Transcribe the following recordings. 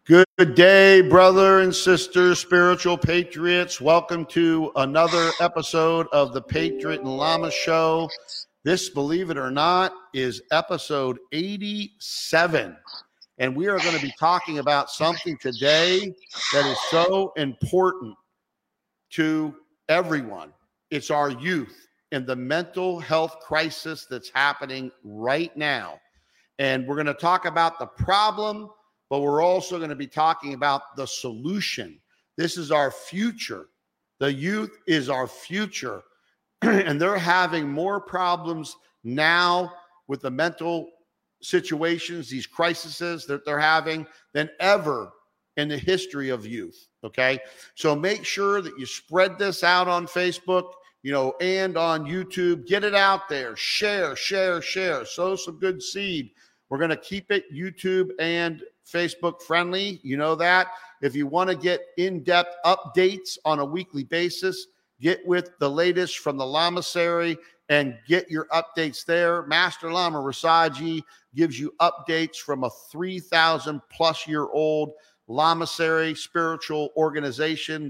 Good day, brother and sister, spiritual patriots. Welcome to another episode of the Patriot and Lama Show. This, believe it or not, is episode 87. And we are going to be talking about something today that is so important to everyone. It's our youth and the mental health crisis that's happening right now. And we're going to talk about the problem, but we're also going to be talking about the solution. This is our future. The youth is our future. And they're having more problems now with the mental situations, these crises that they're having than ever in the history of youth. Okay. So make sure that you spread this out on Facebook, and on YouTube. Get it out there. Share. Sow some good seed. We're going to keep it YouTube and Facebook friendly. You know that. If you want to get in-depth updates on a weekly basis, get with the latest from the Lamasery and get your updates there. Master Lama Rasaji gives you updates from a 3,000 plus year old Lamasery spiritual organization.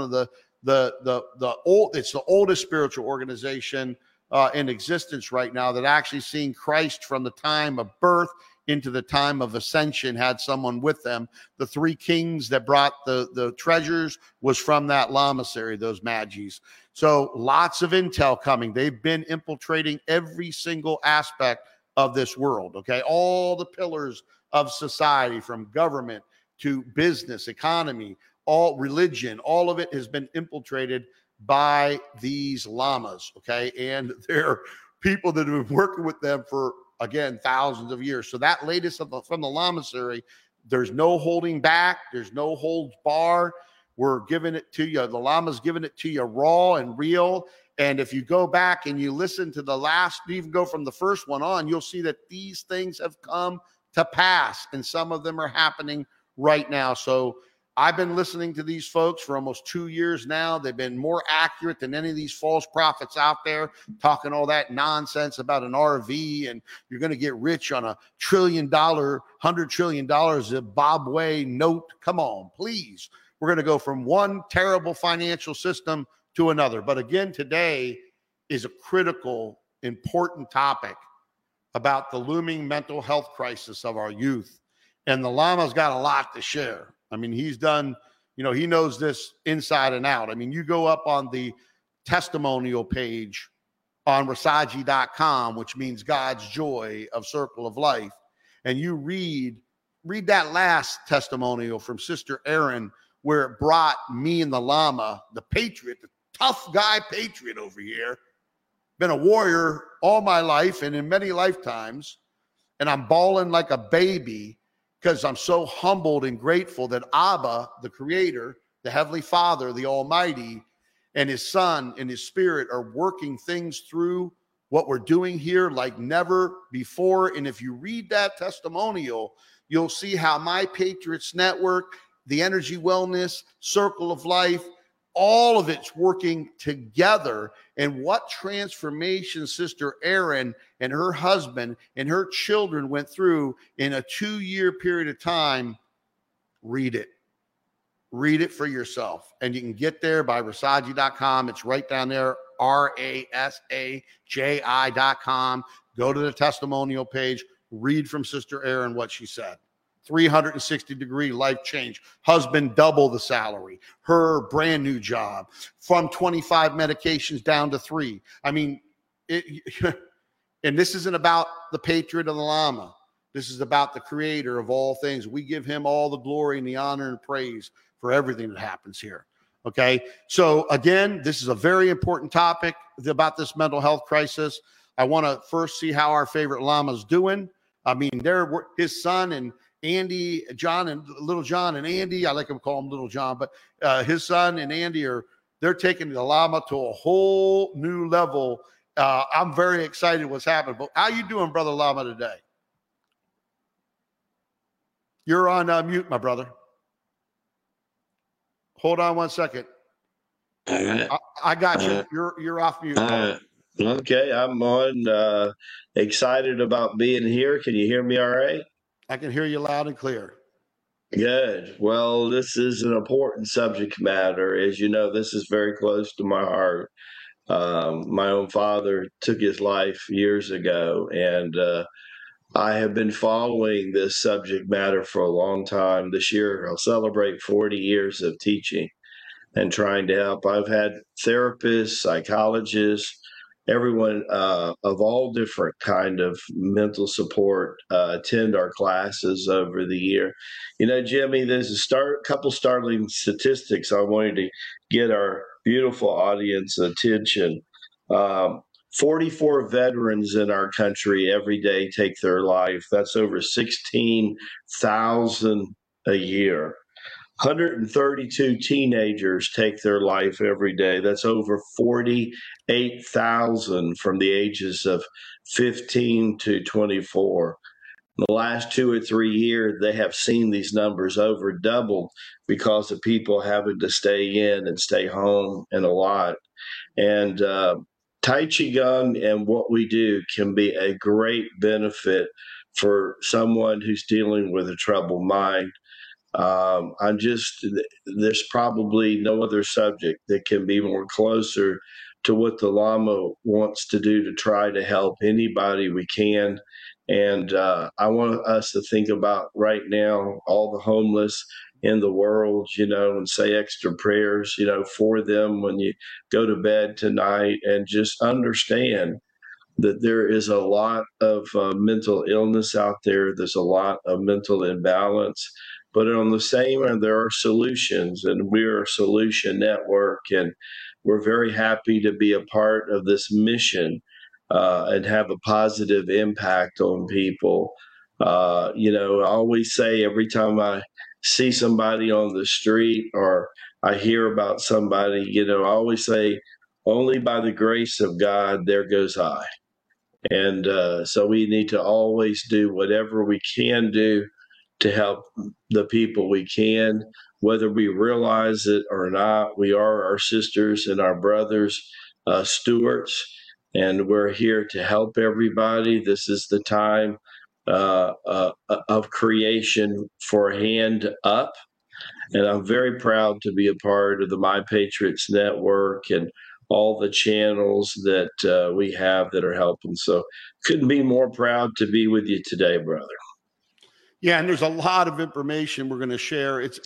It's the oldest spiritual organization in existence right now that actually seen Christ from the time of birth into the time of ascension, had someone with them. The three kings that brought the treasures was from that Lamasery, those Magis. So lots of intel coming. They've been infiltrating every single aspect of this world, okay? All the pillars of society, from government to business, economy, all religion, all of it has been infiltrated by these lamas, okay? And they're people that have been working with them for, again, thousands of years. So that latest from the Lamasery, there's no holding back. There's no holds bar. We're giving it to you. The Lama's giving it to you raw and real. And if you go back and you listen to the last, even go from the first one on, you'll see that these things have come to pass. And some of them are happening right now. So I've been listening to these folks for almost 2 years now. They've been more accurate than any of these false prophets out there talking all that nonsense about an RV and you're going to get rich on $1 trillion, $100 trillion Zimbabwe note. Come on, please. We're going to go from one terrible financial system to another. But again, today is a critical, important topic about the looming mental health crisis of our youth. And the Lama's got a lot to share. I mean, he's done, he knows this inside and out. I mean, you go up on the testimonial page on Rasaji.com, which means God's joy of Circle of Life, and you read that last testimonial from Sister Erin, where it brought me and the Lama, the patriot, the tough guy patriot over here, been a warrior all my life and in many lifetimes, and I'm bawling like a baby because I'm so humbled and grateful that Abba, the Creator, the Heavenly Father, the Almighty, and His Son and His Spirit are working things through what we're doing here like never before. And if you read that testimonial, you'll see how My Patriots Network, the Energy Wellness, Circle of Life, all of it's working together, and what transformation Sister Erin and her husband and her children went through in a 2-year period of time. Read it for yourself, and you can get there by Rasaji.com. It's right down there, RASAJI.com. Go to the testimonial page, read from Sister Erin what she said. 360-degree life change. Husband double the salary. Her brand new job from 25 medications down to 3. I mean, and this isn't about the patriot of the Lama. This is about the Creator of all things. We give Him all the glory and the honor and praise for everything that happens here. Okay. So again, this is a very important topic about this mental health crisis. I want to first see how our favorite Lama's doing. I mean, his son and Andy, John, and Little John and Andy, I like to call him Little John, but his son and Andy they're taking the Lama to a whole new level. I'm very excited what's happening. But how you doing, Brother Lama, today? You're on mute, my brother. Hold on one second. I got you. You're off mute. Okay, I'm on. Excited about being here. Can you hear me all right? I can hear you loud and clear. Good. Well, this is an important subject matter. As you know, this is very close to my heart. My own father took his life years ago, and I have been following this subject matter for a long time. This year, I'll celebrate 40 years of teaching and trying to help. I've had therapists, psychologists, everyone of all different kind of mental support attend our classes over the year. You know, Jimmy, there's couple startling statistics I wanted to get our beautiful audience attention. Um, 44 veterans in our country every day take their life. That's over 16,000 a year. 132 teenagers take their life every day. That's over 48,000 from the ages of 15 to 24. In the last 2 or 3 years, they have seen these numbers over doubled because of people having to stay in and stay home and a lot. And Tai Chi Gun and what we do can be a great benefit for someone who's dealing with a troubled mind. There's probably no other subject that can be more closer to what the Lama wants to do to try to help anybody we can. And I want us to think about right now all the homeless in the world, and say extra prayers, for them when you go to bed tonight, and just understand that there is a lot of mental illness out there. There's a lot of mental imbalance. But on the same end, there are solutions, and we're a solution network, and we're very happy to be a part of this mission and have a positive impact on people. I always say every time I see somebody on the street or I hear about somebody, I always say, only by the grace of God, there goes I. And so we need to always do whatever we can do to help the people we can, whether we realize it or not. We are our sisters and our brothers' stewards, and we're here to help everybody. This is the time of creation for Hand Up. And I'm very proud to be a part of the My Patriots Network and all the channels that we have that are helping. So couldn't be more proud to be with you today, brother. Yeah, and there's a lot of information we're going to share. It's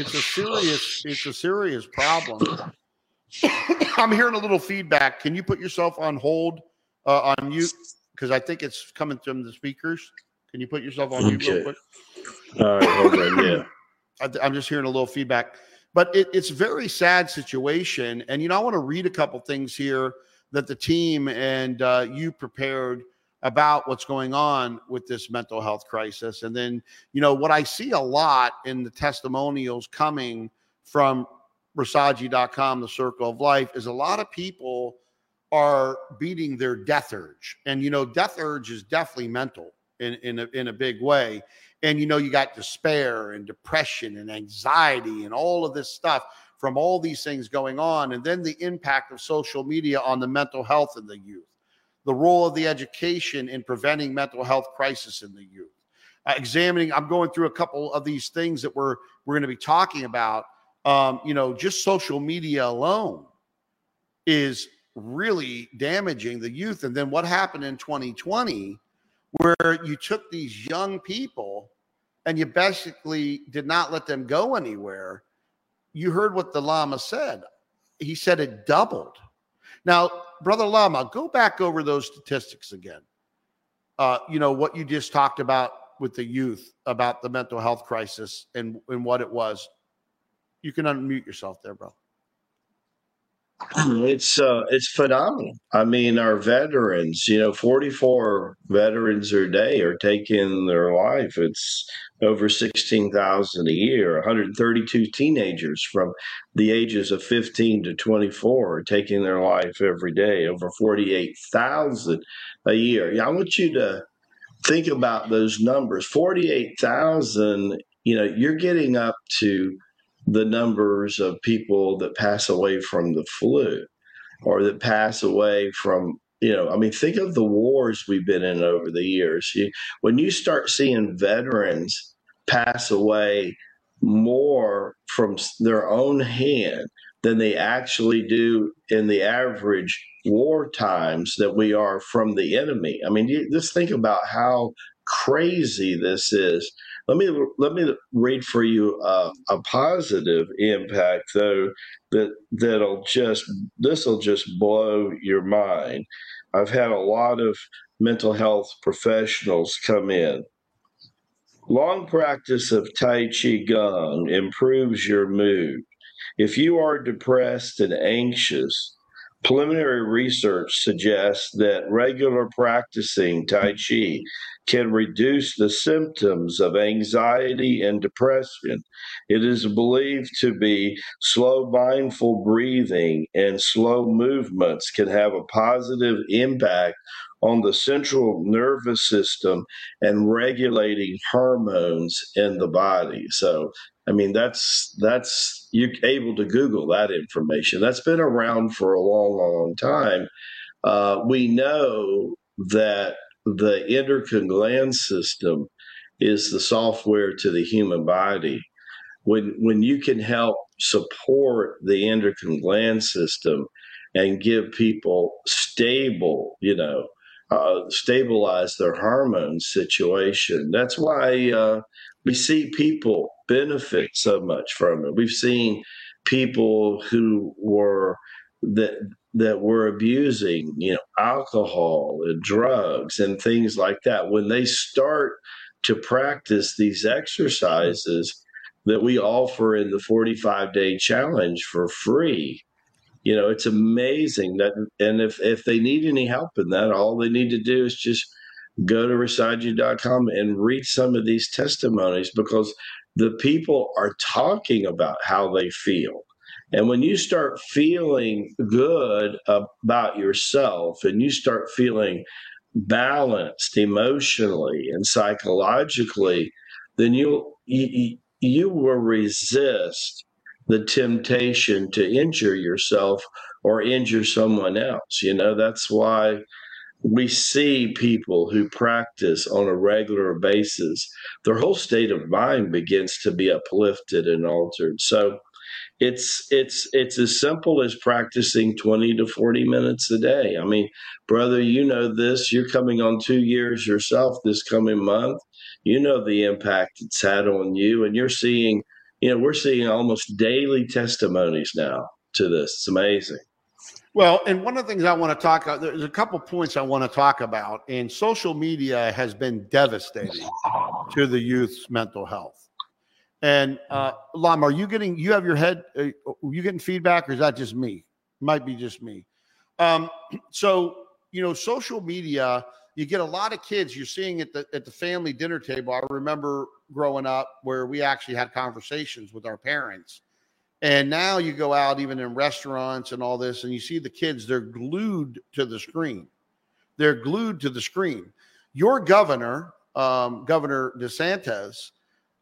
a serious problem. I'm hearing a little feedback. Can you put yourself on hold on mute? Because I think it's coming from the speakers. Can you put yourself on mute real quick? All right, hold on. Yeah. I'm just hearing a little feedback, but it's a very sad situation. And, I want to read a couple things here that the team and you prepared about what's going on with this mental health crisis. And then, what I see a lot in the testimonials coming from Rasaji.com, the Circle of Life, is a lot of people are beating their death urge. And, death urge is definitely mental in a big way. And, you got despair and depression and anxiety and all of this stuff from all these things going on. And then the impact of social media on the mental health of the youth, the role of the education in preventing mental health crisis in the youth. I'm going through a couple of these things that we're going to be talking about. Just social media alone is really damaging the youth. And then what happened in 2020, where you took these young people and you basically did not let them go anywhere. You heard what the Lama said. He said it doubled. Now, Brother Lama, go back over those statistics again. What you just talked about with the youth, about the mental health crisis and what it was. You can unmute yourself there, bro. It's phenomenal. I mean, our veterans, 44 veterans a day are taking their life. It's over 16,000 a year. 132 teenagers from the ages of 15 to 24 are taking their life every day. Over 48,000 a year. Yeah, I want you to think about those numbers. 48,000, you're getting up to the numbers of people that pass away from the flu or that pass away from, think of the wars we've been in over the years. When you start seeing veterans pass away more from their own hand than they actually do in the average war times that we are from the enemy. I mean, just think about how crazy this is. Let me read for you a positive impact though this will just blow your mind. I've had a lot of mental health professionals come in. Long practice of Tai Chi Gong improves your mood. If you are depressed and anxious, preliminary research suggests that regular practicing Tai Chi can reduce the symptoms of anxiety and depression. It is believed to be slow, mindful breathing and slow movements can have a positive impact on the central nervous system and regulating hormones in the body. So, I mean, that's you're able to Google that information. That's been around for a long, long time. We know that the endocrine gland system is the software to the human body. When you can help support the endocrine gland system and give people stabilize their hormone situation. That's why we see people benefit so much from it. We've seen people who were that were abusing, alcohol and drugs and things like that. When they start to practice these exercises that we offer in the 45-day challenge for free, it's amazing that, and if they need any help in that, all they need to do is just go to Rasaji.com and read some of these testimonies, because the people are talking about how they feel. And when you start feeling good about yourself and you start feeling balanced emotionally and psychologically, then you will resist the temptation to injure yourself or injure someone else. That's why we see people who practice on a regular basis, their whole state of mind begins to be uplifted and altered. So it's as simple as practicing 20 to 40 minutes a day. I mean, brother, this. You're coming on 2 years yourself this coming month. The impact it's had on you, and we're seeing almost daily testimonies now to this. It's amazing. Well, and one of the things I want to talk about, there's a couple points I want to talk about, and social media has been devastating to the youth's mental health. And Lam, you have your head, are you getting feedback, or is that just me? Might be just me. So, social media, you get a lot of kids, you're seeing at the family dinner table. I remember growing up where we actually had conversations with our parents. And now you go out even in restaurants and all this, and you see the kids, they're glued to the screen. They're glued to the screen. Your governor, Governor DeSantis,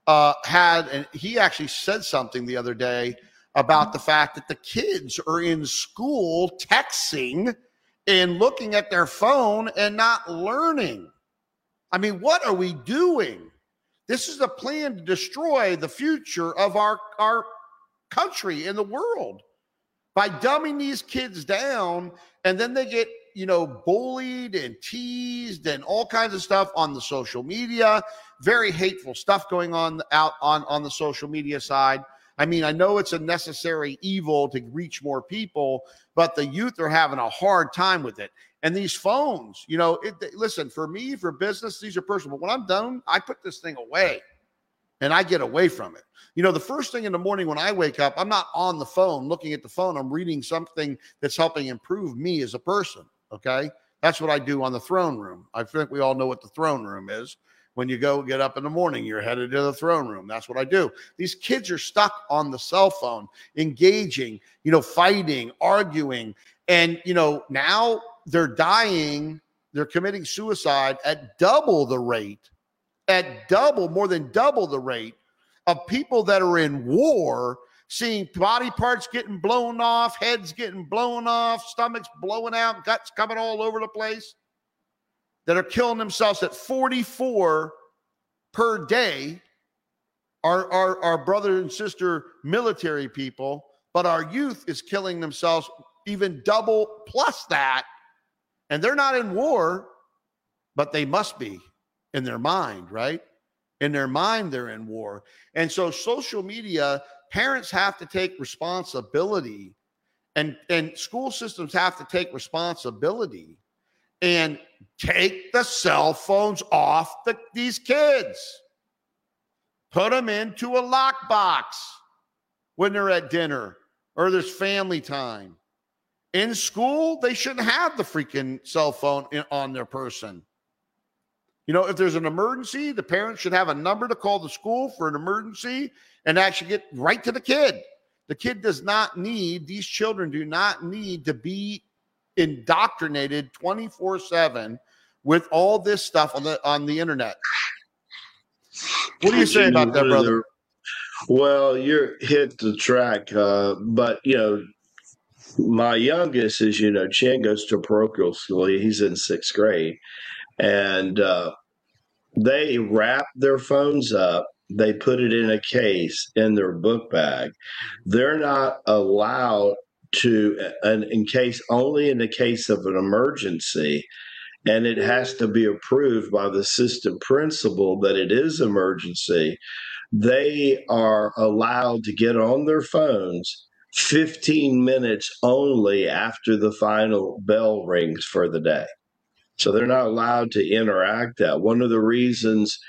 he actually said something the other day about the fact that the kids are in school texting and looking at their phone and not learning. I mean, what are we doing? This is a plan to destroy the future of our country and the world by dumbing these kids down, and then they get bullied and teased and all kinds of stuff on the social media. Very hateful stuff going on out on the social media side. I mean, I know it's a necessary evil to reach more people, but the youth are having a hard time with it. And these phones, listen, for me, for business, these are personal. But when I'm done, I put this thing away and I get away from it. The first thing in the morning when I wake up, I'm not on the phone looking at the phone. I'm reading something that's helping improve me as a person. Okay. That's what I do on the throne room. I think we all know what the throne room is. When you go get up in the morning, you're headed to the throne room. That's what I do. These kids are stuck on the cell phone, engaging, fighting, arguing. And, now they're dying. They're committing suicide at double the rate, more than double the rate of people that are in war, seeing body parts getting blown off, heads getting blown off, stomachs blowing out, guts coming all over the place, that are killing themselves at 44 per day. our brother and sister military people, but our youth is killing themselves even double plus that. And they're not in war, but they must be in their mind, right? In their mind, they're in war. And so social media, parents have to take responsibility, and school systems have to take responsibility and take the cell phones off these kids. Put them into a lockbox when they're at dinner or there's family time. In school, they shouldn't have the freaking cell phone on their person. You know, if there's an emergency, the parents should have a number to call the school for an emergency and actually get right to the kid. The kid does not need, these children do not need to be indoctrinated 24/7 with all this stuff on the internet. What do you say about that, brother? Well, you're hit the track, but you know, my youngest, as you know, Chin goes to parochial school. He's in 6th grade, and they wrap their phones up. They put it in a case in their book bag. They're not allowed to, and only in the case of an emergency, and it has to be approved by the assistant principal that it is emergency. They are allowed to get on their phones 15 minutes only after the final bell rings for the day. So they're not allowed to interact that. One of the reasons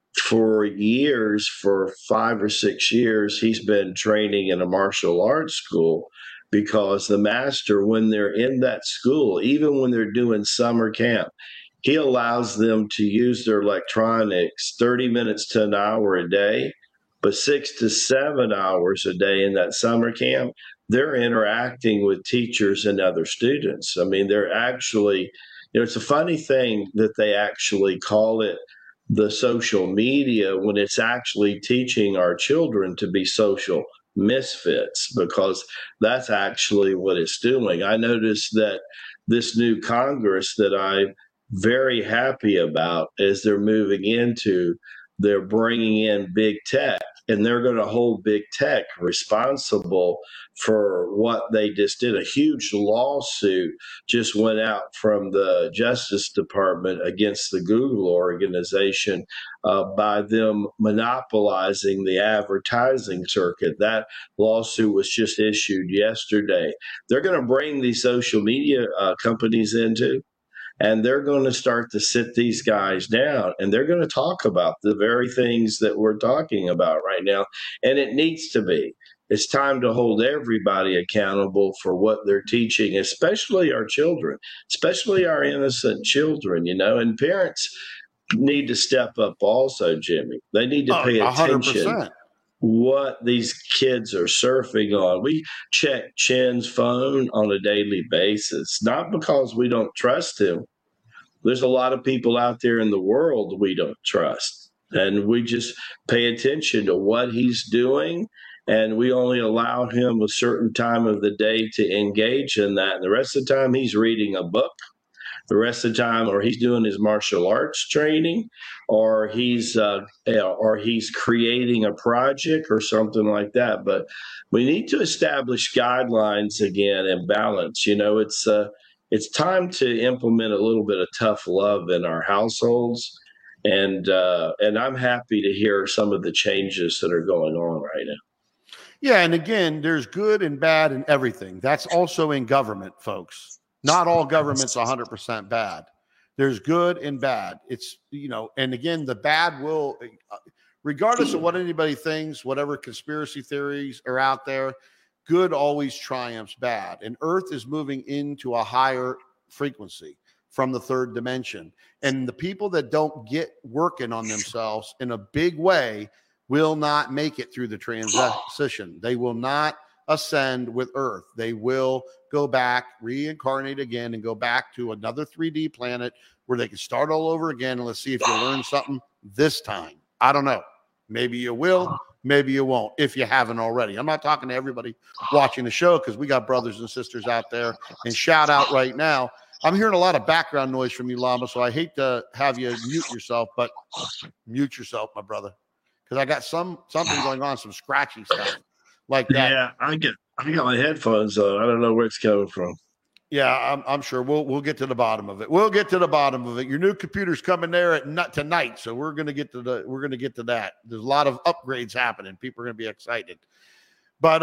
for years, for 5 or 6 years, he's been training in a martial arts school, because the master, when they're in that school, even when they're doing summer camp, he allows them to use their electronics 30 minutes to an hour a day, but 6 to 7 hours a day in that summer camp, they're interacting with teachers and other students. I mean, they're actually, you know, it's a funny thing that they actually call it the social media when it's actually teaching our children to be social misfits, because that's actually what it's doing. I noticed that this new Congress that I'm very happy about, as they're moving into, they're bringing in big tech, and they're going to hold big tech responsible for what they just did. A huge lawsuit just went out from the Justice Department against the Google organization by them monopolizing the advertising circuit. That lawsuit was just issued yesterday. They're going to bring these social media companies into, and they're going to start to sit these guys down, and they're going to talk about the very things that we're talking about right now. And it needs to be. It's time to hold everybody accountable for what they're teaching, especially our children, especially our innocent children, you know, and parents need to step up also, Jimmy. They need to pay attention 100%. what these kids are surfing on. We check Chin's phone on a daily basis, not because we don't trust him. There's a lot of people out there in the world we don't trust, and we just pay attention to what he's doing, and we only allow him a certain time of the day to engage in that. And the rest of the time he's reading a book. The rest of the time, or he's doing his martial arts training, or he's creating a project or something like that. But we need to establish guidelines again and balance. You know, it's time to implement a little bit of tough love in our households, and I'm happy to hear some of the changes that are going on right now. Yeah, and again, there's good and bad in everything. That's also in government, folks. Not all government's 100% bad. There's good and bad. It's, you know, and again, the bad will, regardless of what anybody thinks, whatever conspiracy theories are out there, good always triumphs bad. And Earth is moving into a higher frequency from the third dimension. And the people that don't get working on themselves in a big way will not make it through the transition. They will not ascend with Earth. They will go back, reincarnate again, and go back to another 3D planet where they can start all over again. And let's see if you learn something this time. I don't know. Maybe you will, maybe you won't, if you haven't already. I'm not talking to everybody watching the show, because we got brothers and sisters out there. And shout out right now. I'm hearing a lot of background noise from you, Lama, so I hate to have you mute yourself, but mute yourself, my brother. because I got something going on, some scratchy stuff like that. Yeah, I got my headphones on. I don't know where it's coming from. Yeah, I'm sure we'll get to the bottom of it. We'll get to the botm of it. Your new computer's coming there tonight, so we're gonna get to that. There's a lot of upgrades happening. People are gonna be excited, but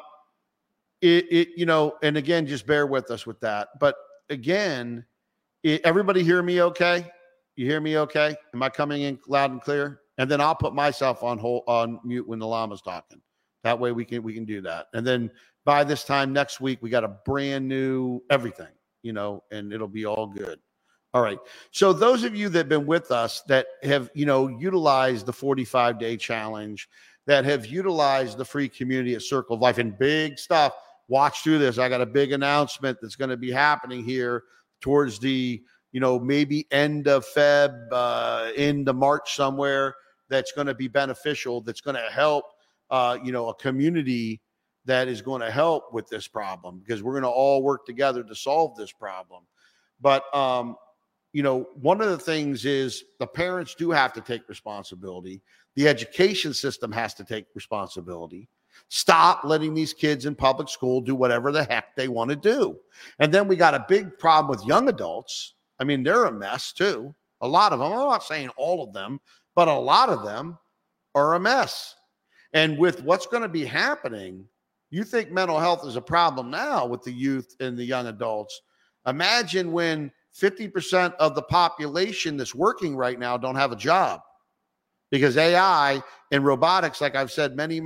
and again, just bear with us with that. But again, everybody hear me okay? You hear me okay? Am I coming in loud and clear? And then I'll put myself on mute when the llama's talking. That way we can do that. And then by this time next week, we got a brand new everything, and it'll be all good. All right. So those of you that have been with us that have, utilized the 45-day challenge, that have utilized the free community at Circle of Life and big stuff, watch through this. I got a big announcement that's going to be happening here towards the, maybe end of Feb, into March somewhere, that's going to be beneficial, that's going to help, a community that is going to help with this problem, because we're going to all work together to solve this problem. But, one of the things is the parents do have to take responsibility. The education system has to take responsibility. Stop letting these kids in public school do whatever the heck they want to do. And then we got a big problem with young adults. I mean, they're a mess too. A lot of them, I'm not saying all of them, but a lot of them are a mess. And with what's going to be happening, you think mental health is a problem now with the youth and the young adults. Imagine when 50% of the population that's working right now don't have a job, because AI and robotics, like I've said many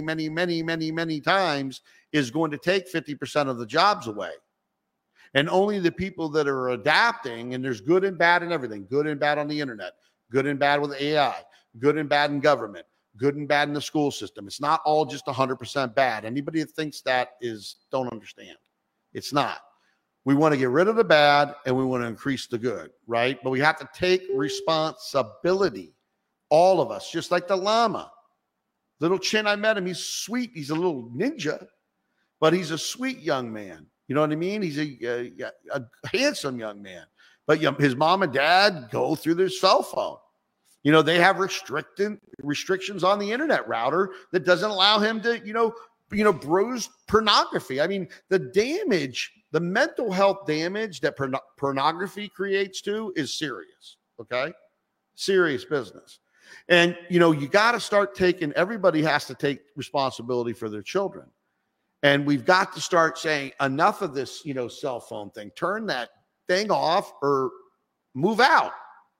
times, is going to take 50% of the jobs away. And only the people that are adapting, and there's good and bad in everything, good and bad on the internet, good and bad with AI, good and bad in government, good and bad in the school system. It's not all just 100% bad. Anybody that thinks that don't understand. It's not. We want to get rid of the bad and we want to increase the good, right? But we have to take responsibility. All of us, just like the llama. Little Chin, I met him. He's sweet. He's a little ninja, but he's a sweet young man. You know what I mean? He's a handsome young man. But his mom and dad go through their cell phone. They have restrictions on the internet router that doesn't allow him to, browse pornography. I mean, the mental health damage that pornography creates too is serious. Okay. Serious business. And, you got to start everybody has to take responsibility for their children. And we've got to start saying enough of this, cell phone thing, turn that thing off or move out.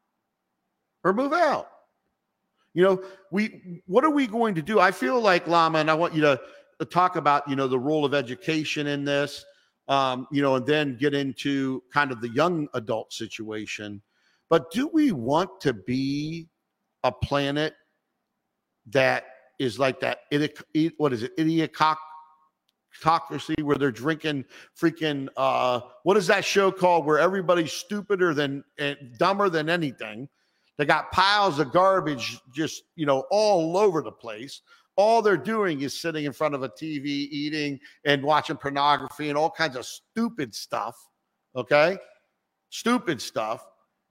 What are we going to do? I feel like, Lama, and I want you to talk about, the role of education in this, and then get into kind of the young adult situation. But do we want to be a planet that is like that? What is it? Idiocracy, where they're drinking freaking, what is that show called where everybody's stupider than and dumber than anything? They got piles of garbage just, all over the place. All they're doing is sitting in front of a TV, eating and watching pornography and all kinds of stupid stuff. Okay? Stupid stuff.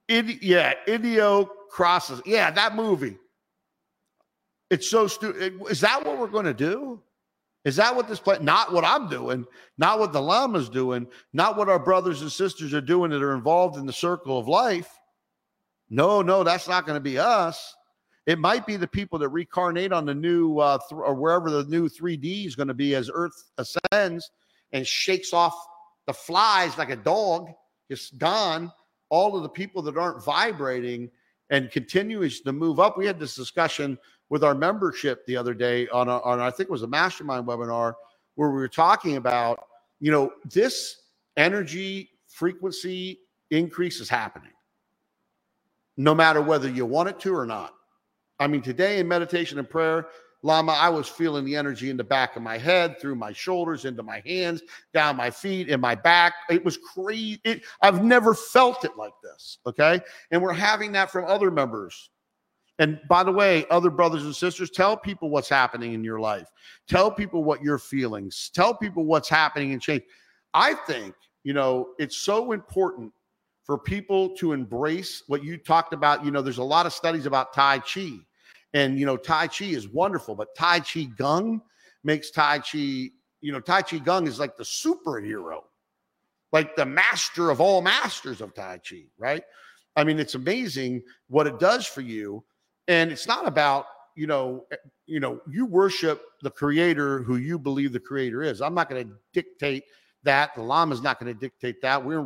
Idiocracy. Yeah, that movie. It's so stupid. Is that what we're going to do? Is that what this place? Not what I'm doing, not what the llama's doing, not what our brothers and sisters are doing that are involved in the Circle of Life. No, that's not going to be us. It might be the people that reincarnate on the new, or wherever the new 3D is going to be as Earth ascends and shakes off the flies like a dog, just gone. All of the people that aren't vibrating and continues to move up. We had this discussion with our membership the other day on I think it was a mastermind webinar, where we were talking about, this energy frequency increase is happening no matter whether you want it to or not. I mean, today in meditation and prayer, Lama, I was feeling the energy in the back of my head, through my shoulders, into my hands, down my feet, in my back. It was crazy. I've never felt it like this, okay? And we're having that from other members. And by the way, other brothers and sisters, tell people what's happening in your life. Tell people what you're feeling. Tell people what's happening and change. I think, it's so important for people to embrace what you talked about. There's a lot of studies about Tai Chi. And, Tai Chi is wonderful, but Tai Chi Gung makes Tai Chi, Tai Chi Gung is like the superhero, like the master of all masters of Tai Chi, right? I mean, it's amazing what it does for you. And it's not about, you worship the creator who you believe the creator is. I'm not going to dictate that. The Lama's not going to dictate that. We're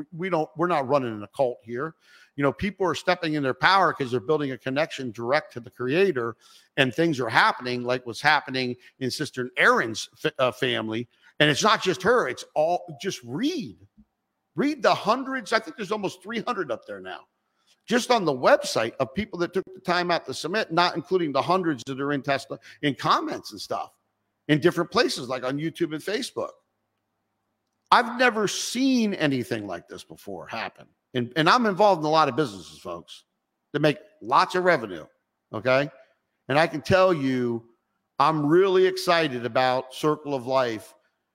not running an occult here. People are stepping in their power because they're building a connection direct to the creator, and things are happening like what's happening in Sister Erin's family. And it's not just her. It's all, just read the hundreds. I think there's almost 300 up there now, just on the website, of people that took the time out to submit, not including the hundreds that are in Tesla in comments and stuff in different places, like on YouTube and Facebook. I've never seen anything like this before happen. And I'm involved in a lot of businesses, folks, that make lots of revenue. Okay. And I can tell you, I'm really excited about Circle of Life,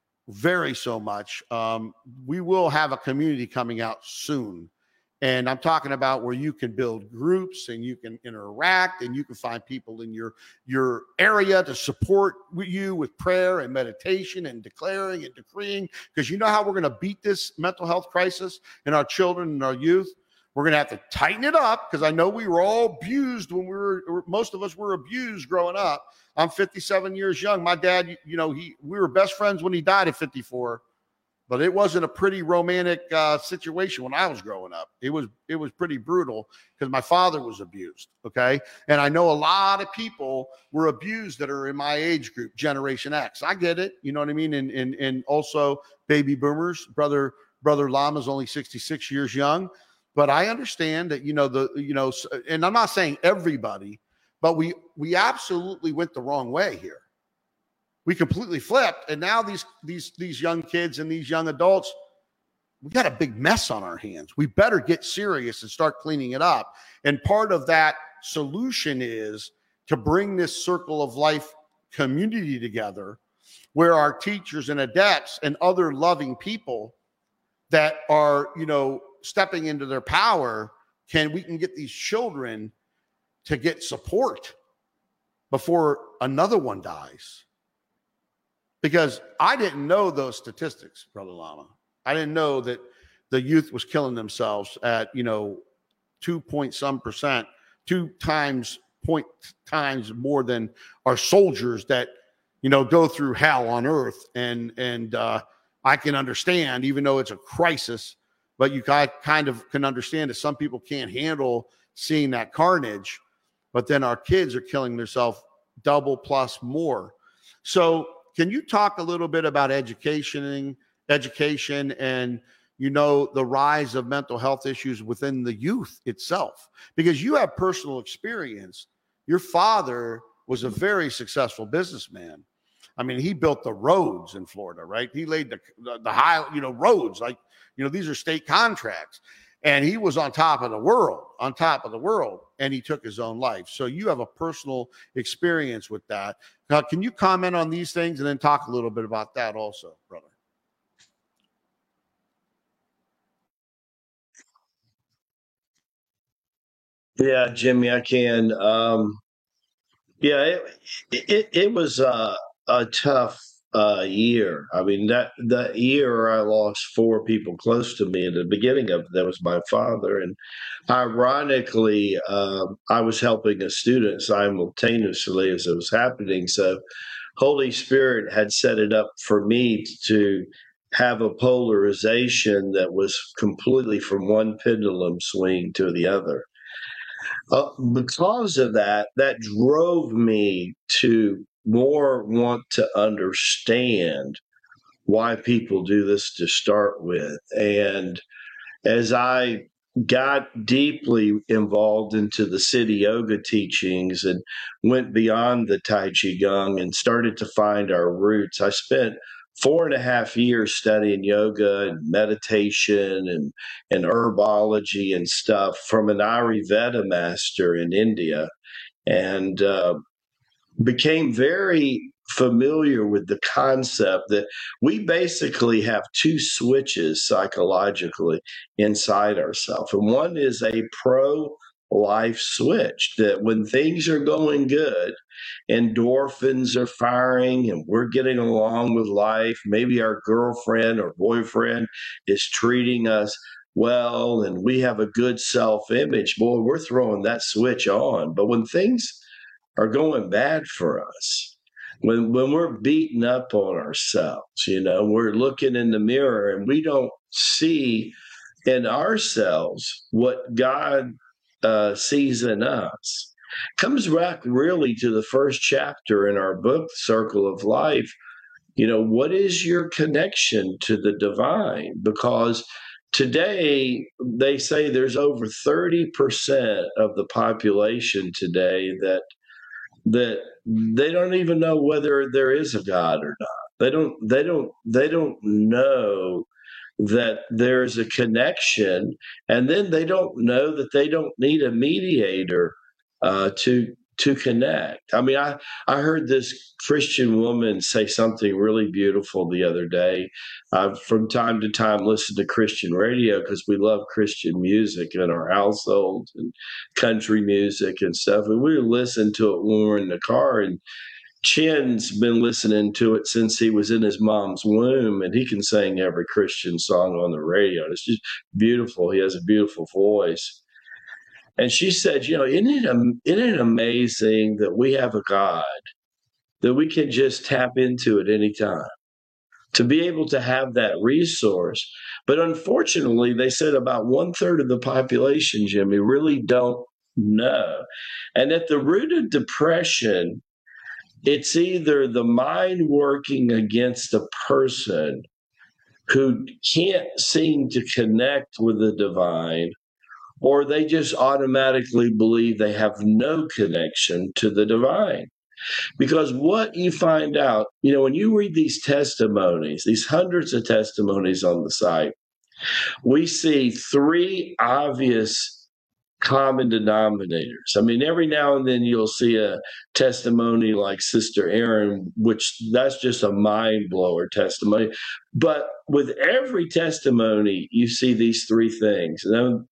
so much. We will have a community coming out soon. And I'm talking about where you can build groups and you can interact and you can find people in your area to support you with prayer and meditation and declaring and decreeing. Because you know how we're going to beat this mental health crisis in our children and our youth? We're going to have to tighten it up, because I know we were all abused when most of us were abused growing up. I'm 57 years young. My dad, we were best friends when he died at 54. But it wasn't a pretty romantic situation when I was growing up. It was pretty brutal, because my father was abused, okay? And I know a lot of people were abused that are in my age group, Generation X. I get it, you know what I mean? And also baby boomers. Brother Lama's only 66 years young. But I understand that, and I'm not saying everybody, but we absolutely went the wrong way here. We completely flipped, and now these young kids and these young adults, we got a big mess on our hands. We better get serious and start cleaning it up. And part of that solution is to bring this Circle of Life community together, where our teachers and adepts and other loving people that are, stepping into their power, we can get these children to get support before another one dies. Because I didn't know those statistics, Brother Lama. I didn't know that the youth was killing themselves at, 2% times more than our soldiers that, go through hell on earth. And I can understand, even though it's a crisis, but you kind of can understand that some people can't handle seeing that carnage. But then our kids are killing themselves double plus more. So can you talk a little bit about education and, the rise of mental health issues within the youth itself? Because you have personal experience. Your father was a very successful businessman. I mean, he built the roads in Florida, right? He laid the high, roads, like, these are state contracts. And he was on top of the world, and he took his own life. So you have a personal experience with that. Now, can you comment on these things and then talk a little bit about that also, brother? Yeah, Jimmy, I can. It was a tough year. I mean, that year I lost four people close to me. At the beginning of it, that was my father, and ironically, I was helping a student simultaneously as it was happening. So, Holy Spirit had set it up for me to have a polarization that was completely from one pendulum swing to the other. Because of that drove me to more want to understand why people do this to start with. And as I got deeply involved into the city yoga teachings and went beyond the Tai Chi Gung and started to find our roots, I spent 4.5 years studying yoga and meditation and herbology and stuff from an Ayurveda master in India, and became very familiar with the concept that we basically have two switches psychologically inside ourselves. And one is a pro life switch, that when things are going good, endorphins are firing and we're getting along with life, maybe our girlfriend or boyfriend is treating us well and we have a good self-image, boy, we're throwing that switch on. But when things are going bad for us, when we're beating up on ourselves, we're looking in the mirror and we don't see in ourselves what God sees in us. Comes back really to the first chapter in our book, Circle of Life. What is your connection to the divine? Because today they say there's over 30% of the population today that they don't even know whether there is a God or not. They don't know that there's a connection, and then they don't know that they don't need a mediator to connect. I mean, I heard this Christian woman say something really beautiful the other day. From time to time listen to Christian radio because we love Christian music in our household and country music and stuff. And we listen to it when we're in the car. And Chen's been listening to it since he was in his mom's womb, and he can sing every Christian song on the radio. It's just beautiful. He has a beautiful voice. And she said, isn't it amazing that we have a God that we can just tap into at any time, to be able to have that resource? But unfortunately, they said about 1/3 of the population, Jimmy, really don't know. And at the root of depression, it's either the mind working against a person who can't seem to connect with the divine, or they just automatically believe they have no connection to the divine. Because what you find out, when you read these testimonies, these hundreds of testimonies on the site, we see three obvious common denominators. I mean, every now and then you'll see a testimony like Sister Erin, which that's just a mind blower testimony. But with every testimony, you see these three things. And then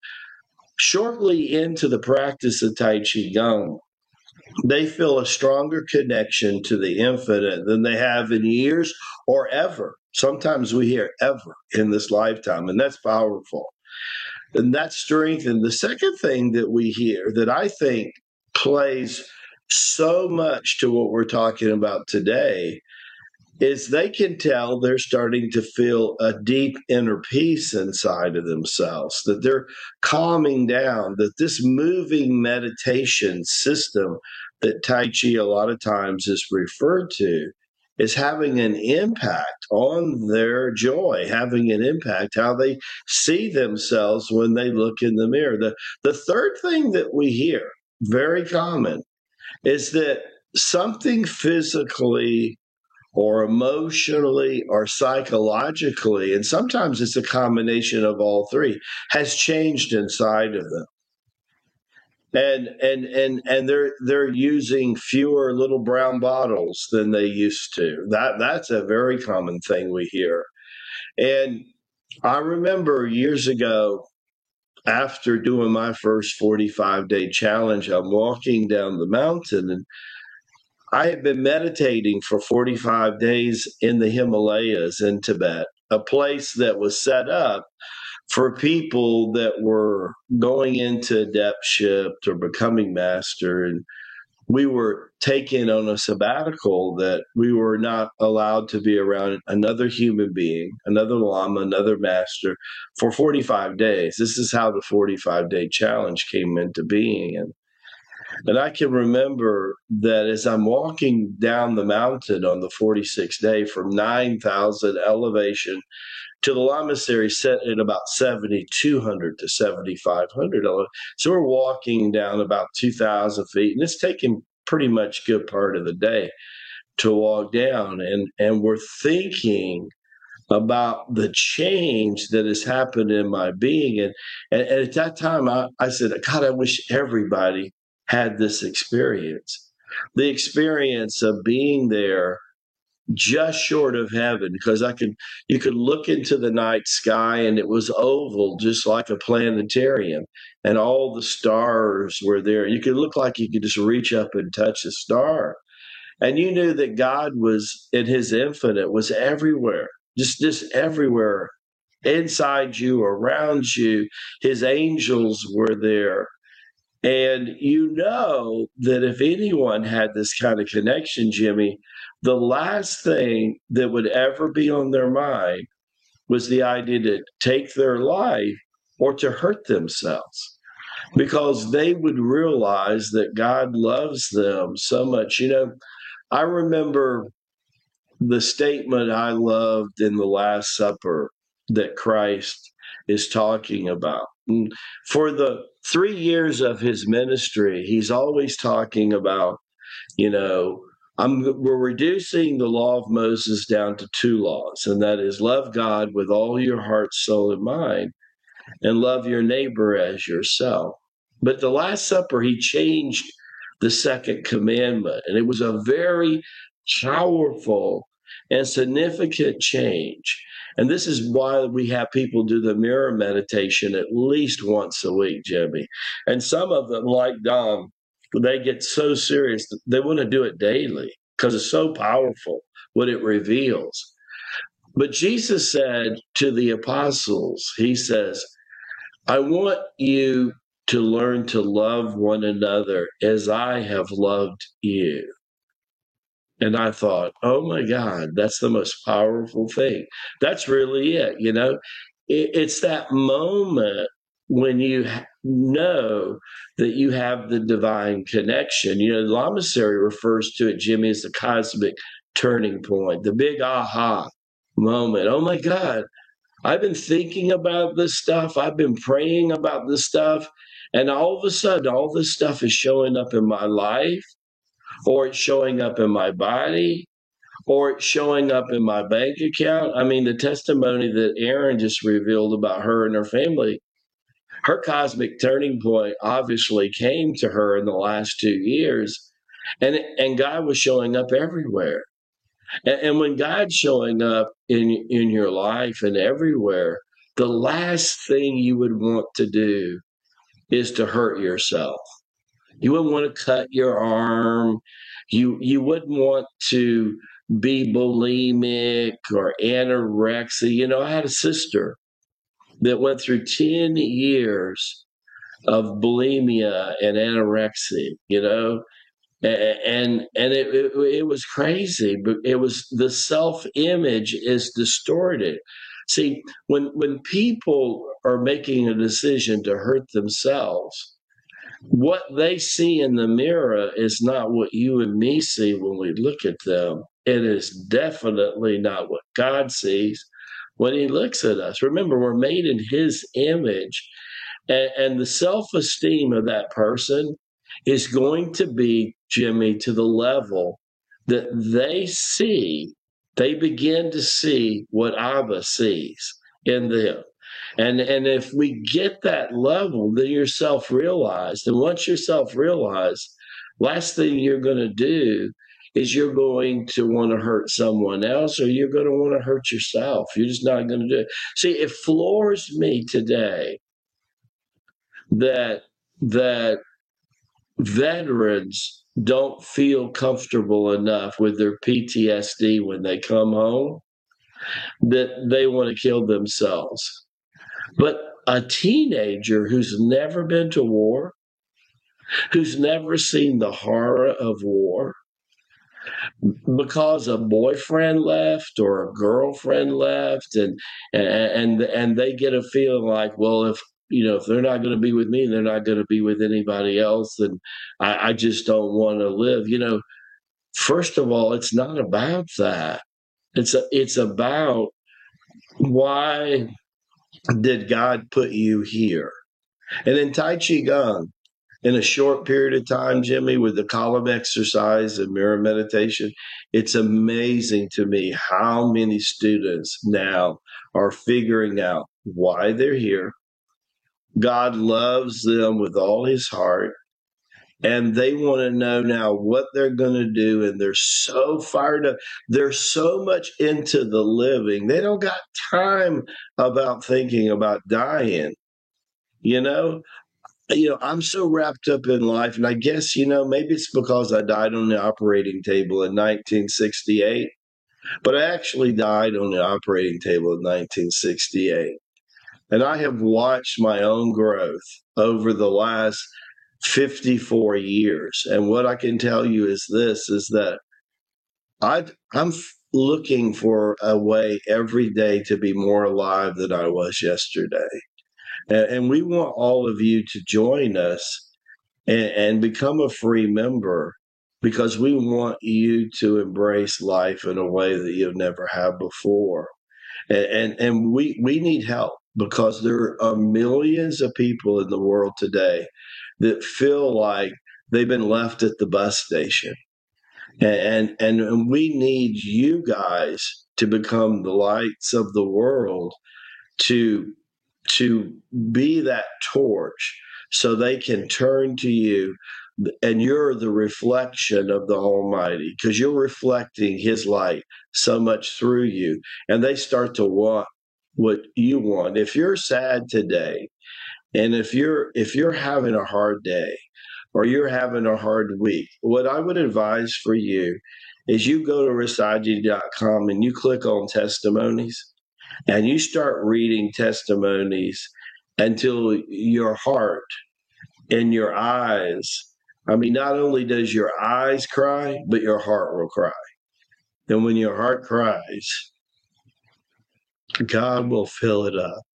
shortly into the practice of Tai Chi Gong, they feel a stronger connection to the infinite than they have in years or ever. Sometimes we hear ever in this lifetime, and that's powerful. And that's strength. And the second thing that we hear that I think plays so much to what we're talking about today is they can tell they're starting to feel a deep inner peace inside of themselves, that they're calming down, that this moving meditation system that Tai Chi a lot of times is referred to is having an impact on their joy, having an impact how they see themselves when they look in the mirror. The third thing that we hear, very common, is that something physically or emotionally or psychologically, and sometimes it's a combination of all three, has changed inside of them. And they're using fewer little brown bottles than they used to. That's a very common thing we hear. And I remember years ago, after doing my first 45-day challenge, I'm walking down the mountain, and I had been meditating for 45 days in the Himalayas in Tibet, a place that was set up for people that were going into adeptship or becoming master. And we were taken on a sabbatical that we were not allowed to be around another human being, another lama, another master for 45 days. This is how the 45-day challenge came into being. And I can remember that as I'm walking down the mountain on the 46th day from 9,000 elevation to the Lamasery set at about 7,200 to 7,500. So we're walking down about 2,000 feet, and it's taking pretty much good part of the day to walk down. And we're thinking about the change that has happened in my being. And at that time, I said, God, I wish everybody had this experience, the experience of being there just short of heaven, because you could look into the night sky and it was oval, just like a planetarium, and all the stars were there. You could look like you could just reach up and touch a star. And you knew that God was in his infinite was everywhere, just everywhere, inside you, around you. His angels were there. And you know that if anyone had this kind of connection, Jimmy, the last thing that would ever be on their mind was the idea to take their life or to hurt themselves, because they would realize that God loves them so much. I remember the statement I loved in the Last Supper that Christ is talking about. And for the 3 years of his ministry, he's always talking about, we're reducing the law of Moses down to 2 laws, and that is love God with all your heart, soul, and mind, and love your neighbor as yourself. But the Last Supper, he changed the second commandment, and it was a very powerful and significant change. And this is why we have people do the mirror meditation at least once a week, Jimmy. And some of them, like Don, they get so serious, they want to do it daily because it's so powerful what it reveals. But Jesus said to the apostles, he says, I want you to learn to love one another as I have loved you. And I thought, oh my God, that's the most powerful thing. That's really it. It's that moment when you know that you have the divine connection. The Lamasery refers to it, Jimmy, as the cosmic turning point, the big aha moment. Oh my God, I've been thinking about this stuff. I've been praying about this stuff. And all of a sudden, all this stuff is showing up in my life, or it's showing up in my body, or it's showing up in my bank account. I mean, the testimony that Erin just revealed about her and her family, her cosmic turning point obviously came to her in the last 2 years. And God was showing up everywhere. And when God's showing up in your life and everywhere, the last thing you would want to do is to hurt yourself. You wouldn't want to cut your arm. You wouldn't want to be bulimic or anorexia. I had a sister that went through 10 years of bulimia and anorexia, and it was crazy, but it was the self-image is distorted. See, when people are making a decision to hurt themselves, what they see in the mirror is not what you and me see when we look at them. It is definitely not what God sees when he looks at us. Remember, we're made in his image, and the self-esteem of that person is going to be, Jimmy, to the level that they begin to see what Abba sees in them. And if we get that level, then you're self-realized. And once you're self-realized, last thing you're going to do is you're going to want to hurt someone else, or you're going to want to hurt yourself. You're just not going to do it. See, it floors me today that veterans don't feel comfortable enough with their PTSD when they come home that they want to kill themselves. But a teenager who's never been to war, who's never seen the horror of war, because a boyfriend left or a girlfriend left, and they get a feeling like, well, if they're not going to be with me, they're not going to be with anybody else, and I just don't want to live. First of all, it's not about that. It's about, why did God put you here? And in Tai Chi Gong, in a short period of time, Jimmy, with the column exercise and mirror meditation, it's amazing to me how many students now are figuring out why they're here. God loves them with all his heart. and they want to know now what they're going to do. And they're so fired up. They're so much into the living. They don't got time about thinking about dying. You know, I'm so wrapped up in life. And I guess, maybe it's because I died on the operating table in 1968, but I actually died on the operating table in 1968. And I have watched my own growth over the last 54 years. And what I can tell you is this, is that I'm looking for a way every day to be more alive than I was yesterday. And we want all of you to join us and become a free member, because we want you to embrace life in a way that you've never had before. And we need help, because there are millions of people in the world today that feel like they've been left at the bus station. And we need you guys to become the lights of the world, to be that torch, so they can turn to you, and you're the reflection of the Almighty, because you're reflecting his light so much through you, and they start to want what you want. If you're sad today, and if you're having a hard day, or you're having a hard week, what I would advise for you is you go to Rasaji.com and you click on testimonies, and you start reading testimonies until your heart and your eyes, not only does your eyes cry, but your heart will cry. And when your heart cries, God will fill it up.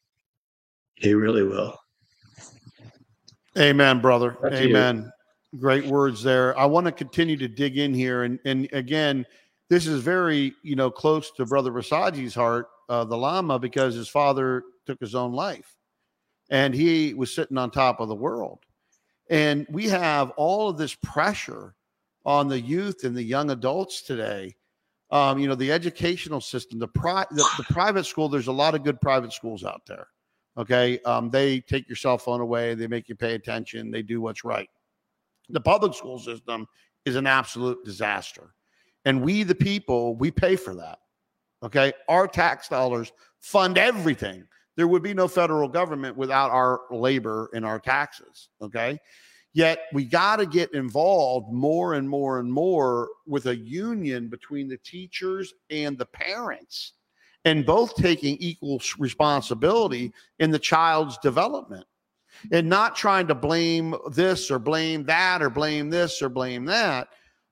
He really will. Amen, brother. That's Amen. You. Great words there. I want to continue to dig in here. And again, this is very, close to Brother Rasaji's heart, the Lama, because his father took his own life and he was sitting on top of the world. And we have all of this pressure on the youth and the young adults today. The educational system, the private school, there's a lot of good private schools out there. Okay. They take your cell phone away. They make you pay attention. They do what's right. The public school system is an absolute disaster. And we, the people, we pay for that. Okay. Our tax dollars fund everything. There would be no federal government without our labor and our taxes. Okay. Yet we got to get involved more and more and more with a union between the teachers and the parents, and both taking equal responsibility in the child's development, and not trying to blame this or blame that or blame this or blame that.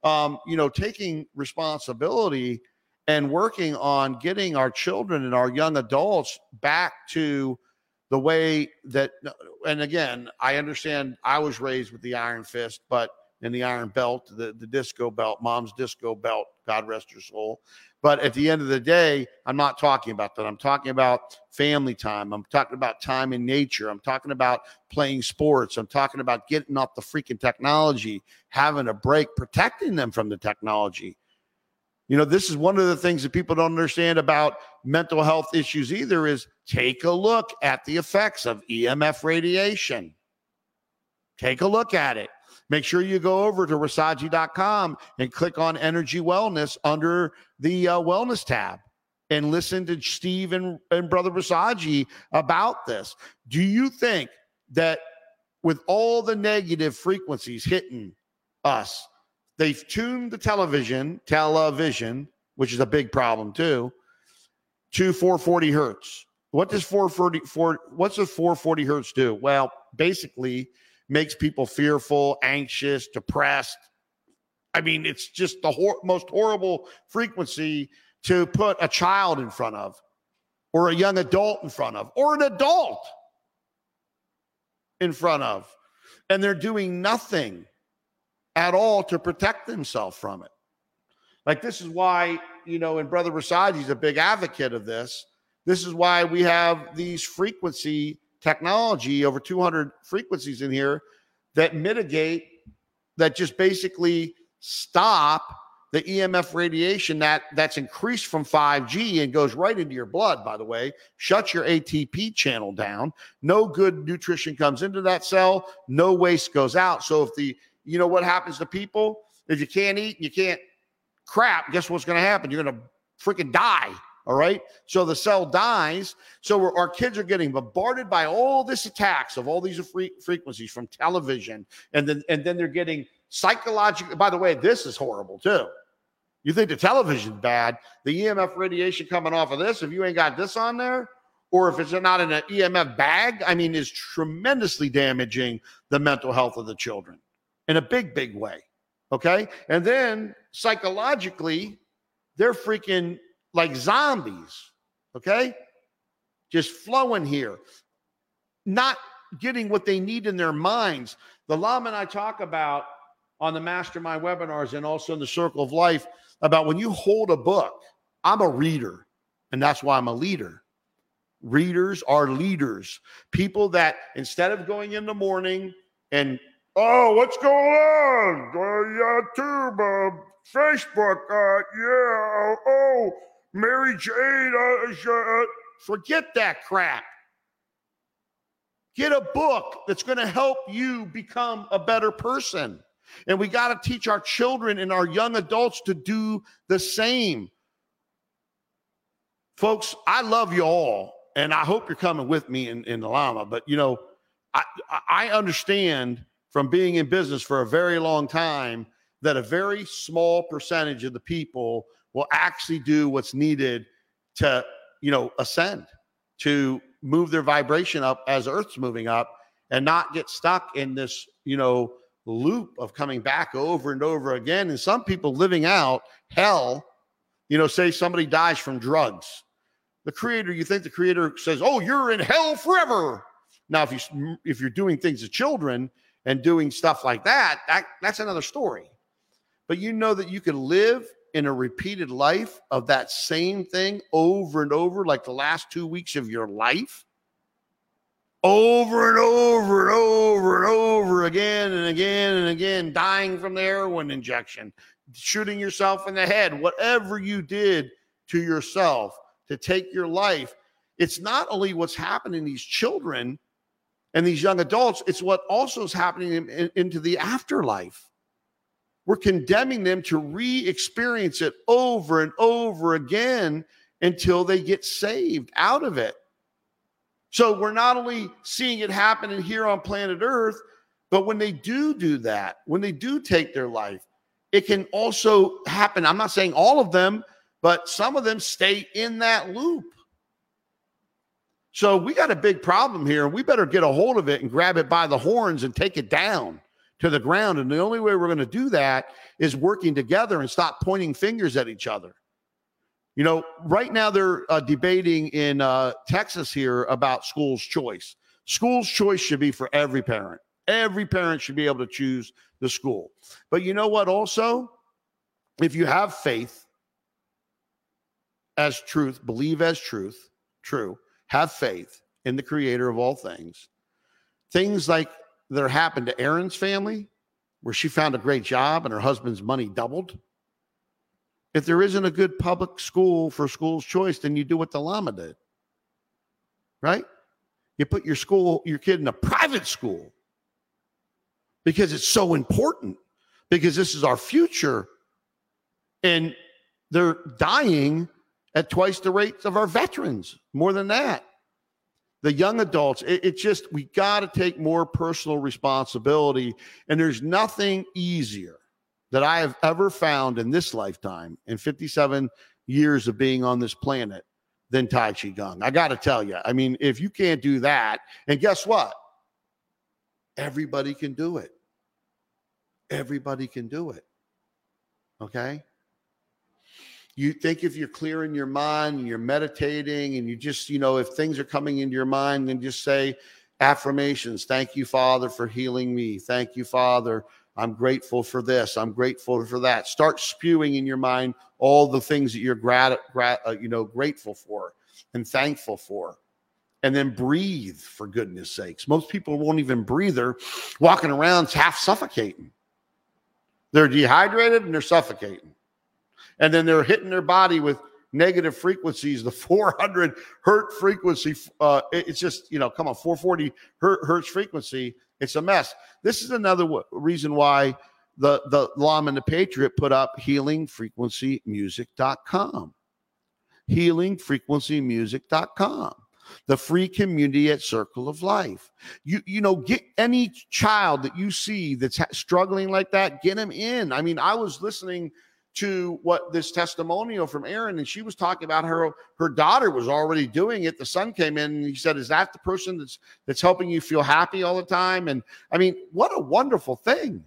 Taking responsibility and working on getting our children and our young adults back to the way that, and again, I understand I was raised with the iron fist, and the iron belt, the disco belt, mom's disco belt, God rest her soul. But at the end of the day, I'm not talking about that. I'm talking about family time. I'm talking about time in nature. I'm talking about playing sports. I'm talking about getting off the freaking technology, having a break, protecting them from the technology. This is one of the things that people don't understand about mental health issues either, is take a look at the effects of EMF radiation. Take a look at it. Make sure you go over to Rasaji.com and click on Energy Wellness under the Wellness tab and listen to Steve and Brother Rasaji about this. Do you think that with all the negative frequencies hitting us, they've tuned the television, which is a big problem too, to 440 hertz. What does 440 hertz do? Well, basically makes people fearful, anxious, depressed. It's just the most horrible frequency to put a child in front of, or a young adult in front of, or an adult in front of. And they're doing nothing at all to protect themselves from it. Like, this is why, and Brother Rasaji is a big advocate of this. This is why we have these frequency technology, over 200 frequencies in here that mitigate, that just basically stop the EMF radiation that's increased from 5G and goes right into your blood, by the way, shuts your ATP channel down. No good nutrition comes into that cell. No waste goes out. So if the you know what happens to people? If you can't eat, you can't crap, guess what's going to happen? You're going to freaking die. All right. So the cell dies. So our kids are getting bombarded by all this attacks of all these frequencies from television. And then they're getting psychological. By the way, this is horrible too. You think the television's bad, the EMF radiation coming off of this, if you ain't got this on there, or if it's not in an EMF bag, I mean, is tremendously damaging the mental health of the children in a big, big way. Okay. And then psychologically, they're freaking like zombies. Okay. Just flowing here, not getting what they need in their minds. The Lama and I talk about on the Mastermind webinars and also in the Circle of Life about when you hold a book. I'm a reader, and that's why I'm a leader. Readers are leaders. People that instead of going in the morning and, oh, what's going on? YouTube, Facebook, yeah, oh, Mary Jane, forget that crap. Get a book that's going to help you become a better person. And we got to teach our children and our young adults to do the same. Folks, I love you all, and I hope you're coming with me in the Lama. But, you know, I understand from being in business for a very long time that a very small percentage of the people will actually do what's needed to, you know, ascend, to move their vibration up as Earth's moving up and not get stuck in this, you know, loop of coming back over and over again. And some people living out hell, you know, say somebody dies from drugs. The creator, you think the creator says, oh, you're in hell forever. Now, if you're doing things to children and doing stuff like that, that's another story. But you know that you can live in a repeated life of that same thing over and over, like the last 2 weeks of your life, over and over and over and over again and again and again, dying from the heroin injection, shooting yourself in the head, whatever you did to yourself to take your life. It's not only what's happening to these children and these young adults, it's what also is happening into the afterlife. We're condemning them to re-experience it over and over again until they get saved out of it. So we're not only seeing it happening here on planet Earth, but when they do that, when they do take their life, it can also happen. I'm not saying all of them, but some of them stay in that loop. So we got a big problem here. We better get a hold of it and grab it by the horns and take it down to the ground. And the only way we're going to do that is working together and stop pointing fingers at each other. You know, right now they're debating in Texas here about school's choice. School's choice should be for every parent. Every parent should be able to choose the school. But you know what also? If you have faith as truth, believe as truth, true, have faith in the creator of all things, things like that happened to Aaron's family, where she found a great job and her husband's money doubled. If there isn't a good public school for school's choice, then you do what the Lama did, right? You put your kid in a private school because it's so important, because this is our future. And they're dying at twice the rates of our veterans, more than that. The young adults, it's just, we got to take more personal responsibility. And there's nothing easier that I have ever found in this lifetime, in 57 years of being on this planet, than Tai Chi Gong. I got to tell you, I mean, if you can't do that, and guess what? Everybody can do it. Everybody can do it. Okay? You think if you're clear in your mind and you're meditating and you just, you know, if things are coming into your mind, then just say affirmations. Thank you, Father, for healing me. Thank you, Father. I'm grateful for this. I'm grateful for that. Start spewing in your mind all the things that you're grateful for and thankful for. And then breathe, for goodness sakes. Most people won't even breathe. They're walking around half suffocating. They're dehydrated and they're suffocating. And then they're hitting their body with negative frequencies, the 400 hertz frequency. It's just, you know, come on, 440 hertz frequency It's a mess. This is another reason why the Lama and the Patriot put up healingfrequencymusic.com. Healingfrequencymusic.com. The free community at Circle of Life. You know, get any child that you see that's struggling like that, get them in. I mean, I was listening to what this testimonial from Erin, and she was talking about her daughter was already doing it. The son came in and he said, "Is that the person that's helping you feel happy all the time?" And I mean, what a wonderful thing.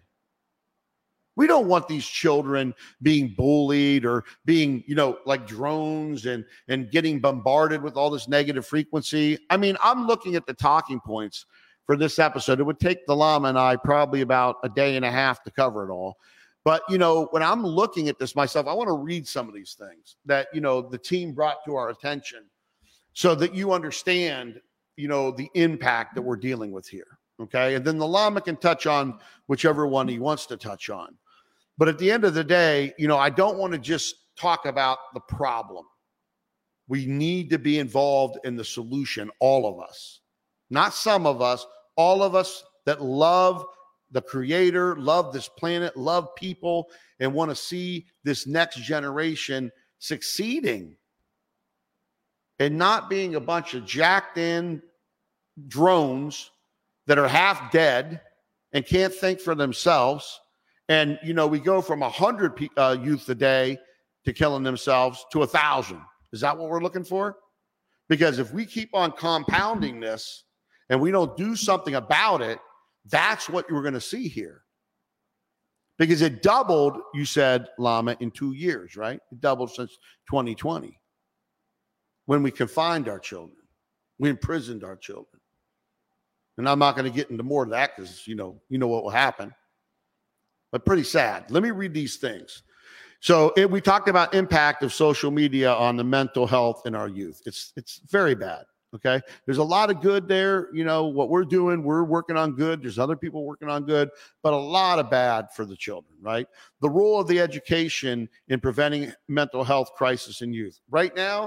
We don't want these children being bullied or being, you know, like drones and getting bombarded with all this negative frequency. I mean, I'm looking at the talking points for this episode. It would take the Lama and I probably about a day and a half to cover it all. But, you know, when I'm looking at this myself, I want to read some of these things that, you know, the team brought to our attention so that you understand, you know, the impact that we're dealing with here. Okay. And then the Lama can touch on whichever one he wants to touch on. But at the end of the day, you know, I don't want to just talk about the problem. We need to be involved in the solution, all of us, not some of us, all of us that love the Creator, love this planet, love people, and want to see this next generation succeeding and not being a bunch of jacked in drones that are half dead and can't think for themselves. And, you know, we go from 100 youth a day to killing themselves to 1,000. Is that what we're looking for? Because if we keep on compounding this and we don't do something about it, that's what you're going to see here. Because it doubled, you said, Lama, in 2 years, right? It doubled since 2020 when we confined our children. We imprisoned our children. And I'm not going to get into more of that because, you know what will happen. But pretty sad. Let me read these things. So we talked about impact of social media on the mental health in our youth. It's very bad. Okay. There's a lot of good there. You know, what we're doing, we're working on good. There's other people working on good, but a lot of bad for the children, right? The role of the education in preventing mental health crisis in youth. Right now,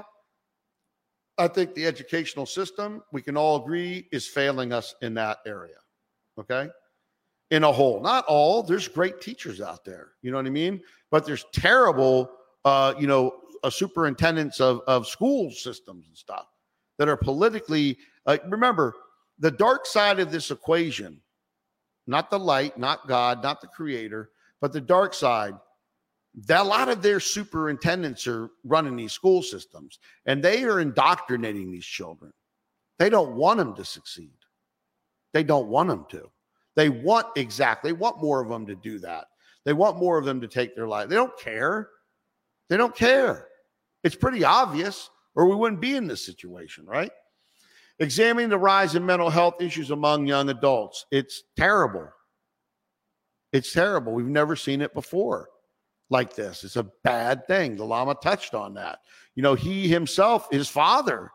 I think the educational system, we can all agree, is failing us in that area. Okay. In a whole, not all, there's great teachers out there, you know what I mean? But there's terrible, superintendents of school systems and stuff that are politically, remember, the dark side of this equation, not the light, not God, not the Creator, but the dark side, that a lot of their superintendents are running these school systems and they are indoctrinating these children. They don't want them to succeed. They don't want them to. They want more of them to do that. They want more of them to take their life. They don't care. They don't care. It's pretty obvious, or we wouldn't be in this situation, right? Examining the rise in mental health issues among young adults. It's terrible. It's terrible. We've never seen it before like this. It's a bad thing. The Lama touched on that. You know, he himself, his father,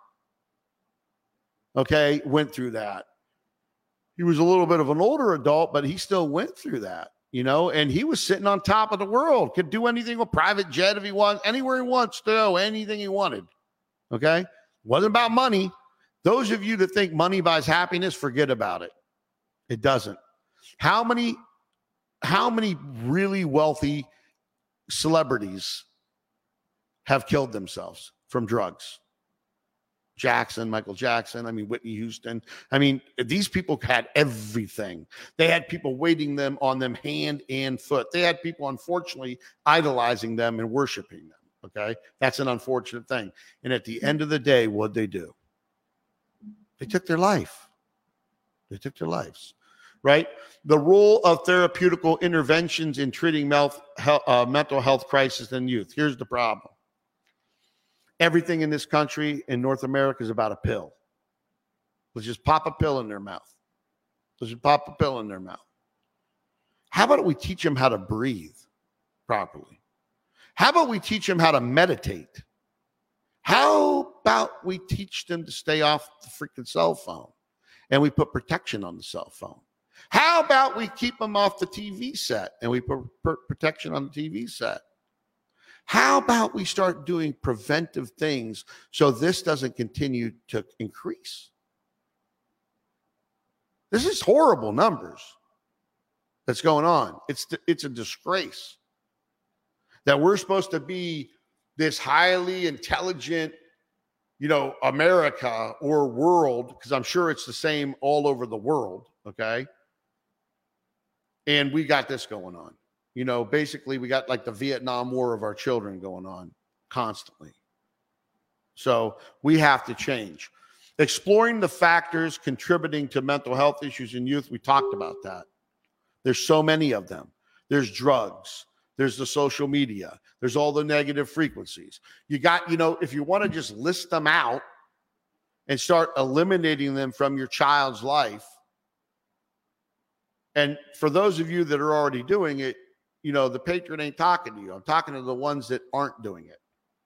okay, went through that. He was a little bit of an older adult, but he still went through that, you know, and he was sitting on top of the world, could do anything with private jet if he wants, anywhere he wants to go, anything he wanted. Okay. Wasn't about money. Those of you that think money buys happiness, forget about it. It doesn't. How many really wealthy celebrities have killed themselves from drugs? Michael Jackson, Whitney Houston. These people had everything. They had people waiting on them hand and foot. They had people, unfortunately, idolizing them and worshiping them. Okay. That's an unfortunate thing. And at the end of the day, what'd they do? They took their life. They took their lives, right? The role of therapeutical interventions in treating mental health crisis in youth. Here's the problem. Everything in this country, in North America, is about a pill. Let's just pop a pill in their mouth. How about we teach them how to breathe properly? How about we teach them how to meditate? How about we teach them to stay off the freaking cell phone and we put protection on the cell phone? How about we keep them off the TV set and we put protection on the TV set? How about we start doing preventive things so this doesn't continue to increase? This is horrible numbers that's going on. It's a disgrace that we're supposed to be this highly intelligent, America or world, because I'm sure it's the same all over the world, okay? And we got this going on. Basically we got like the Vietnam War of our children going on constantly. So we have to change. Exploring the factors contributing to mental health issues in youth, we talked about that. There's so many of them. There's drugs. There's the social media. There's all the negative frequencies. You got, if you want to just list them out and start eliminating them from your child's life. And for those of you that are already doing it, the Patriot ain't talking to you. I'm talking to the ones that aren't doing it.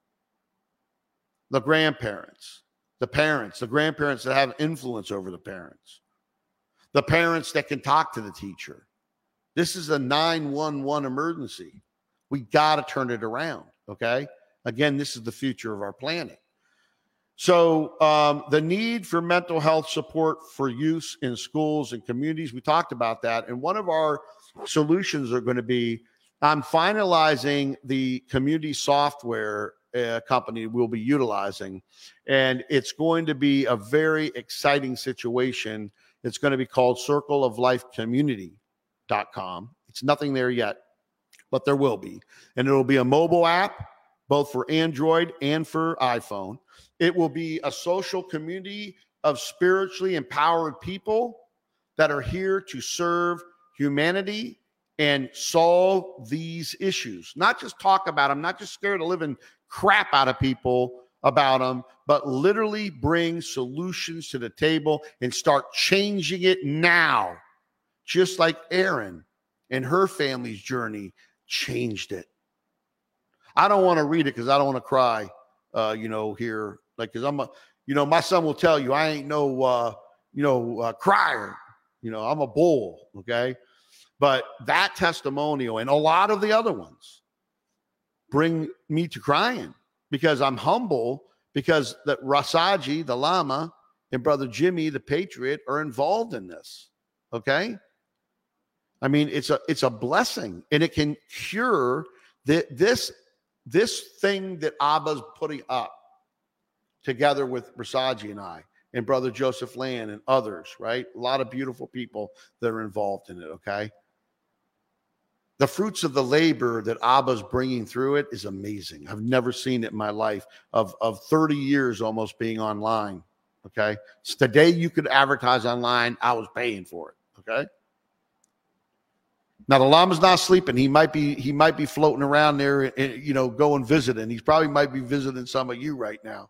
The grandparents, the parents, the grandparents that have influence over the parents that can talk to the teacher. This is a 911 emergency. We got to turn it around, okay? Again, this is the future of our planet. So the need for mental health support for use in schools and communities, we talked about that. And one of our solutions are going to be, I'm finalizing the community software company we'll be utilizing. And it's going to be a very exciting situation. It's going to be called circleoflifecommunity.com. It's nothing there yet, but there will be. And it'll be a mobile app, both for Android and for iPhone. It will be a social community of spiritually empowered people that are here to serve humanity and solve these issues. Not just talk about them, not just scare the living crap out of people about them, but literally bring solutions to the table and start changing it now. Just like Erin and her family's journey changed it. I don't want to read it because I don't want to cry, here. Like, because my son will tell you, I ain't no, crier. I'm a bull, okay? But that testimonial and a lot of the other ones bring me to crying because I'm humble because that Rasaji, the Lama, and Brother Jimmy, the Patriot, are involved in this, okay? I mean, it's a blessing, and it can cure this thing that Abba's putting up together with Rasaji and I and Brother Joseph Land and others, right? A lot of beautiful people that are involved in it, okay? The fruits of the labor that Abba's bringing through it is amazing. I've never seen it in my life of 30 years almost being online, okay? So today you could advertise online. I was paying for it, okay? Now the Lama's not sleeping. He might be floating around there and, going visiting. He probably might be visiting some of you right now.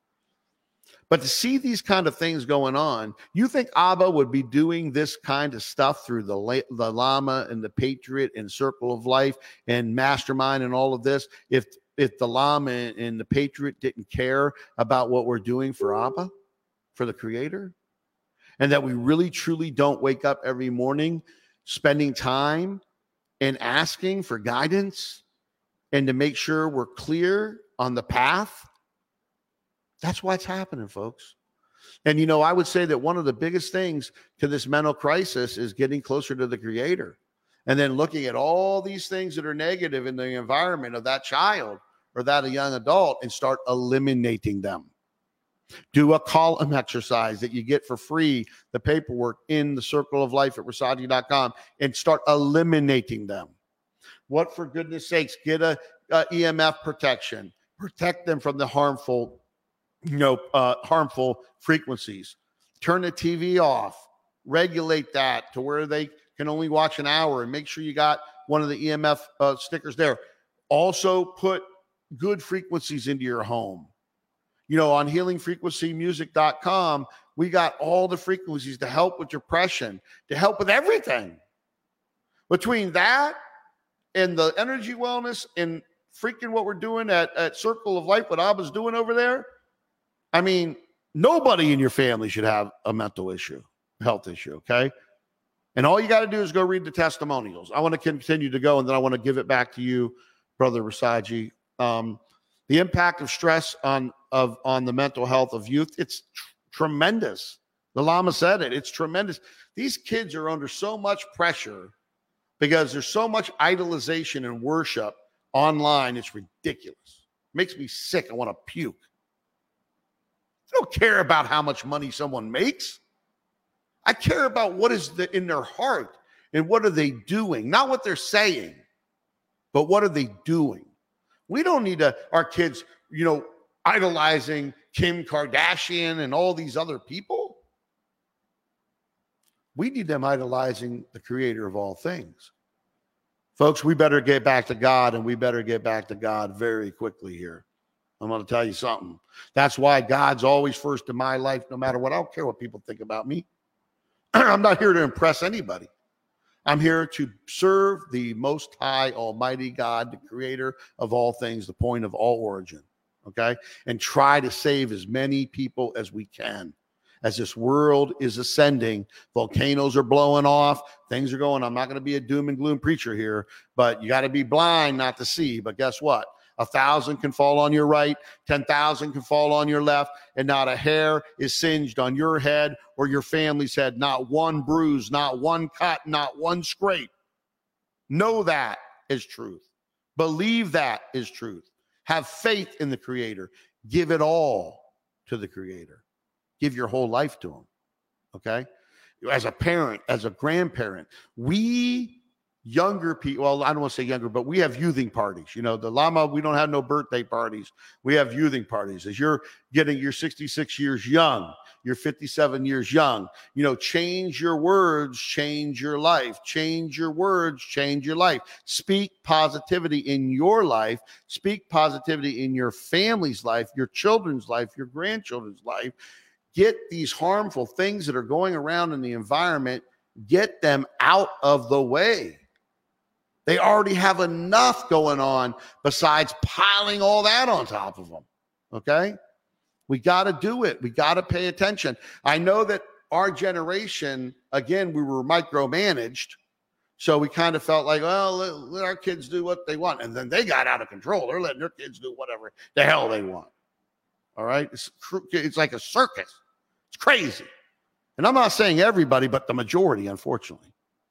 But to see these kind of things going on, you think Abba would be doing this kind of stuff through the Lama and the Patriot and Circle of Life and Mastermind and all of this if the Lama and the Patriot didn't care about what we're doing for Abba, for the Creator? And that we really, truly don't wake up every morning spending time and asking for guidance and to make sure we're clear on the path? That's what's happening, folks. And, I would say that one of the biggest things to this mental crisis is getting closer to the Creator and then looking at all these things that are negative in the environment of that child or that a young adult and start eliminating them. Do a column exercise that you get for free, the paperwork in the Circle of Life at Rasaji.com, and start eliminating them. What, for goodness sakes, get a EMF protection. Protect them from the harmful frequencies. Turn the TV off. Regulate that to where they can only watch an hour, and make sure you got one of the EMF stickers there. Also put good frequencies into your home. On healingfrequencymusic.com, we got all the frequencies to help with depression, to help with everything. Between that and the energy wellness and freaking what we're doing at Circle of Life, what Abba's doing over there, I mean, nobody in your family should have a mental issue, health issue, okay? And all you got to do is go read the testimonials. I want to continue to go, and then I want to give it back to you, Brother Rasaji. The impact of stress on the mental health of youth, it's tremendous. The Lama said it. It's tremendous. These kids are under so much pressure because there's so much idolization and worship online. It's ridiculous. It makes me sick. I want to puke. I don't care about how much money someone makes. I care about what is in their heart and what are they doing, not what they're saying, but what are they doing? We don't need our kids, idolizing Kim Kardashian and all these other people. We need them idolizing the creator of all things. Folks, we better get back to God, and we better get back to God very quickly here. I'm going to tell you something. That's why God's always first in my life, no matter what. I don't care what people think about me. I'm not here to impress anybody. I'm here to serve the Most High Almighty God, the creator of all things, the point of all origin, okay? And try to save as many people as we can. As this world is ascending, volcanoes are blowing off, things are going. I'm not going to be a doom and gloom preacher here, but you got to be blind not to see. But guess what? 1,000 can fall on your right, 10,000 can fall on your left, and not a hair is singed on your head or your family's head. Not one bruise, not one cut, not one scrape. Know that is truth. Believe that is truth. Have faith in the Creator. Give it all to the Creator. Give your whole life to Him, okay? As a parent, as a grandparent, we younger people, well, I don't want to say younger, but we have youthing parties. The Lama, we don't have no birthday parties. We have youthing parties. As you're 66 years young, you're 57 years young, change your words, change your life. Change your words, change your life. Speak positivity in your life. Speak positivity in your family's life, your children's life, your grandchildren's life. Get these harmful things that are going around in the environment, get them out of the way. They already have enough going on besides piling all that on top of them, okay? We got to do it. We got to pay attention. I know that our generation, again, we were micromanaged, so we kind of felt like, well, let our kids do what they want. And then they got out of control. They're letting their kids do whatever the hell they want, all right? It's like a circus. It's crazy. And I'm not saying everybody, but the majority, unfortunately.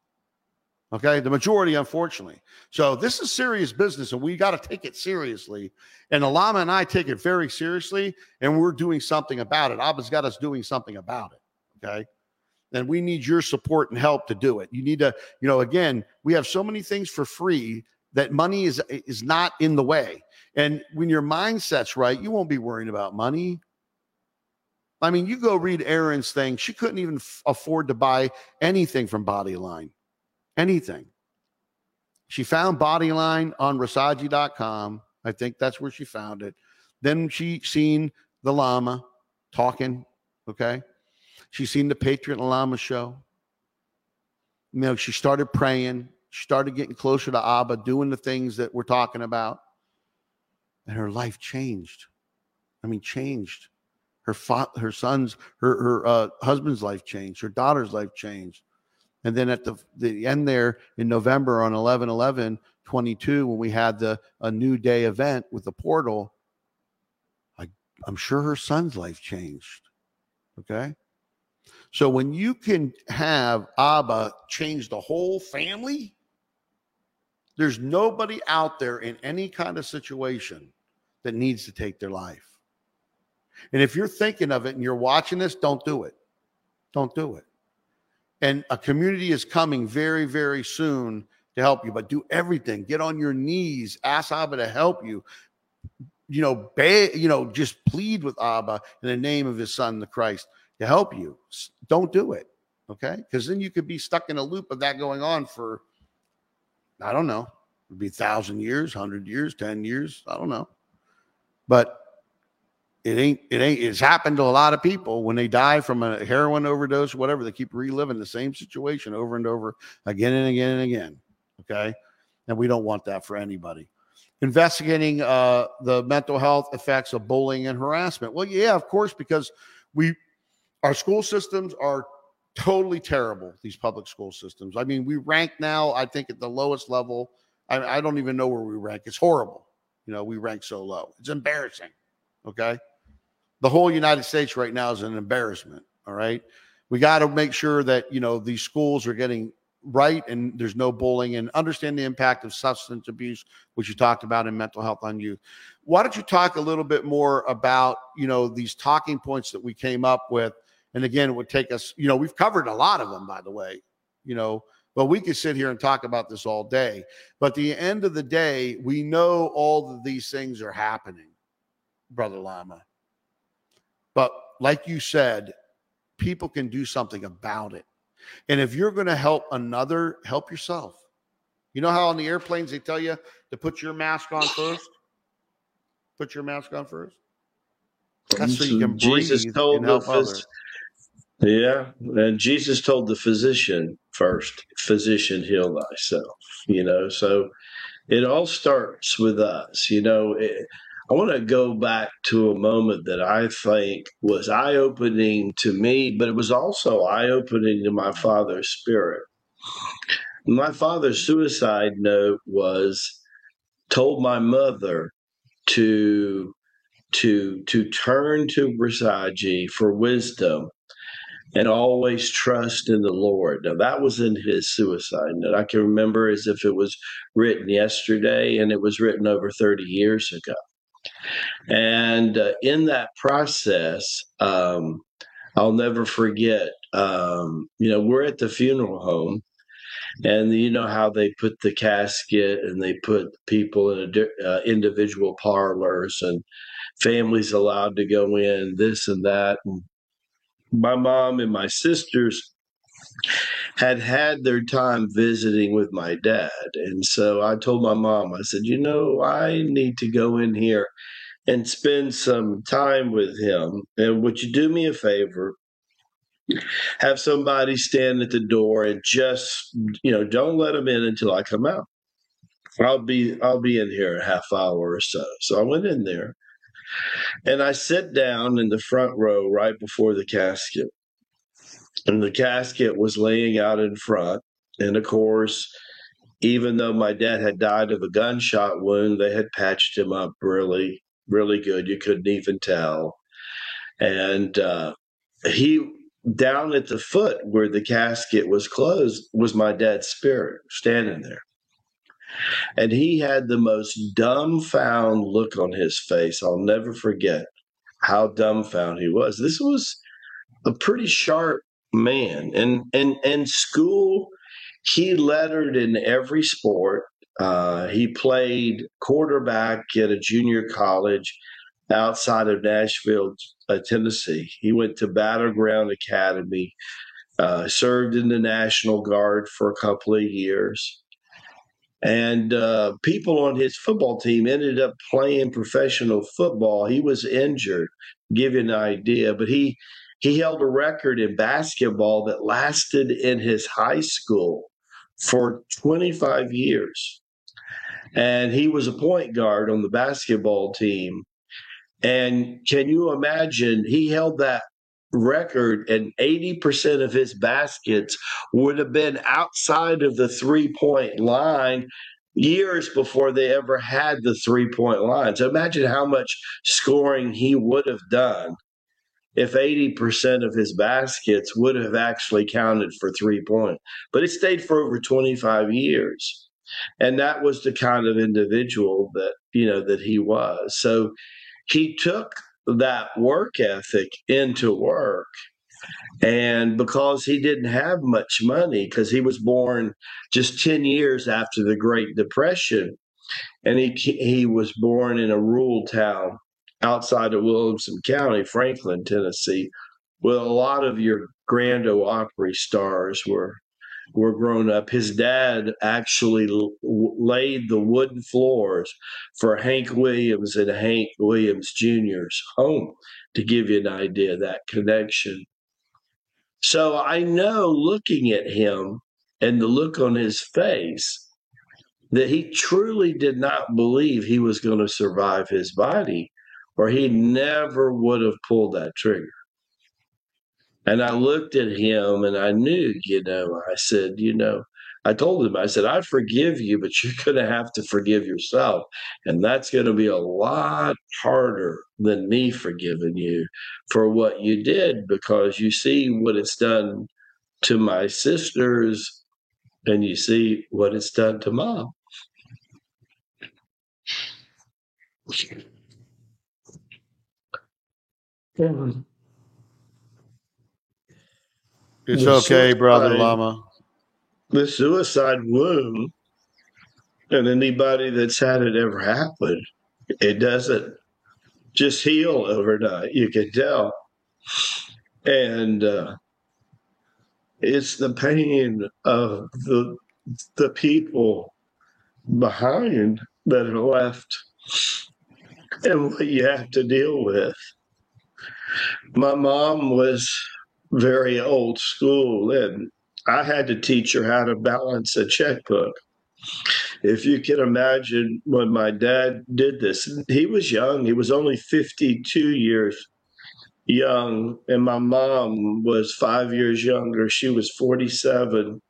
Okay, the majority, unfortunately. So this is serious business, and we got to take it seriously. And the Lama and I take it very seriously, and we're doing something about it. Abba's got us doing something about it, okay? And we need your support and help to do it. You need to, again, we have so many things for free that money is not in the way. And when your mindset's right, you won't be worrying about money. I mean, you go read Erin's thing. She couldn't even afford to buy anything from Bodyline. Anything. She found Bodyline on Rasaji.com. I think that's where she found it. Then she seen the Lama talking, okay? She seen the Patriot and Lama show. She started praying. She started getting closer to Abba, doing the things that we're talking about. And her life changed. Changed. Her son's, her husband's life changed. Her daughter's life changed. And then at the end there in November on 11/11/22, when we had a New Day event with the portal, I'm sure her son's life changed. Okay? So when you can have Abba change the whole family, there's nobody out there in any kind of situation that needs to take their life. And if you're thinking of it and you're watching this, don't do it. Don't do it. And a community is coming very, very soon to help you, but do everything. Get on your knees, ask Abba to help you. Just plead with Abba in the name of his son, the Christ, to help you. Don't do it, okay? Because then you could be stuck in a loop of that going on for, I don't know, it'd be 1,000 years, 100 years, 10 years, I don't know. But it's happened to a lot of people when they die from a heroin overdose, whatever. They keep reliving the same situation over and over again and again and again. Okay. And we don't want that for anybody. Investigating the mental health effects of bullying and harassment. Well, yeah, of course, because our school systems are totally terrible. These public school systems. We rank now, I think, at the lowest level. I don't even know where we rank. It's horrible. We rank so low. It's embarrassing. Okay. The whole United States right now is an embarrassment. All right. We got to make sure that, these schools are getting right and there's no bullying, and understand the impact of substance abuse, which you talked about in mental health on youth. Why don't you talk a little bit more about, these talking points that we came up with? And again, it would take us, we've covered a lot of them, by the way, but we could sit here and talk about this all day. But at the end of the day, we know all of these things are happening, Brother Lama. But like you said, people can do something about it. And if you're going to help another, help yourself. You know how on the airplanes they tell you to put your mask on first? Put your mask on first. That's so you can Jesus breathe told and help others. Yeah, and Jesus told the physician first, physician, heal thyself, so it all starts with us. I want to go back to a moment that I think was eye-opening to me, but it was also eye-opening to my father's spirit. My father's suicide note told my mother to turn to Versace for wisdom and always trust in the Lord. Now, that was in his suicide note. I can remember as if it was written yesterday, and it was written over 30 years ago. And in that process, I'll never forget, we're at the funeral home, and you know how they put the casket and they put people in individual parlors, and families allowed to go in, this and that. And my mom and my sisters had their time visiting with my dad. And so I told my mom, I said, I need to go in here and spend some time with him. And would you do me a favor? Have somebody stand at the door and just, don't let him in until I come out. I'll be in here a half hour or so. So I went in there and I sit down in the front row right before the casket. And the casket was laying out in front. And of course, even though my dad had died of a gunshot wound, they had patched him up really, really good. You couldn't even tell. And he, down at the foot where the casket was closed, was my dad's spirit standing there. And he had the most dumbfound look on his face. I'll never forget how dumbfound he was. This was a pretty sharp man. And school, he lettered in every sport. He played quarterback at a junior college outside of Nashville, Tennessee. He went to Battleground Academy, served in the National Guard for a couple of years. And people on his football team ended up playing professional football. He was injured, give you an idea. But he held a record in basketball that lasted in his high school for 25 years. And he was a point guard on the basketball team. And can you imagine, he held that record, and 80% of his baskets would have been outside of the 3-point line years before they ever had the 3-point line. So imagine how much scoring he would have done if 80% of his baskets would have actually counted for 3-point. But it stayed for over 25 years. And that was the kind of individual that he was. So he took that work ethic into work. And because he didn't have much money, because he was born just 10 years after the Great Depression, and he was born in a rural town outside of Williamson County, Franklin, Tennessee, where a lot of your Grand Ole Opry stars were grown up. His dad actually laid the wooden floors for Hank Williams and Hank Williams Jr.'s home, to give you an idea of that connection. So I know, looking at him and the look on his face, that he truly did not believe he was going to survive his body, or he never would have pulled that trigger. And I looked at him and I knew, I said, I told him, I said, I forgive you, but you're going to have to forgive yourself. And that's going to be a lot harder than me forgiving you for what you did, because you see what it's done to my sisters and you see what it's done to Mom. It's okay, Brother Lama. The suicide wound, and anybody that's had it ever happen, it doesn't just heal overnight. You can tell. And it's the pain of the people behind that are left and what you have to deal with. My mom was very old school, and I had to teach her how to balance a checkbook. If you can imagine when my dad did this, he was young. He was only 52 years young, and my mom was 5 years younger. She was 47.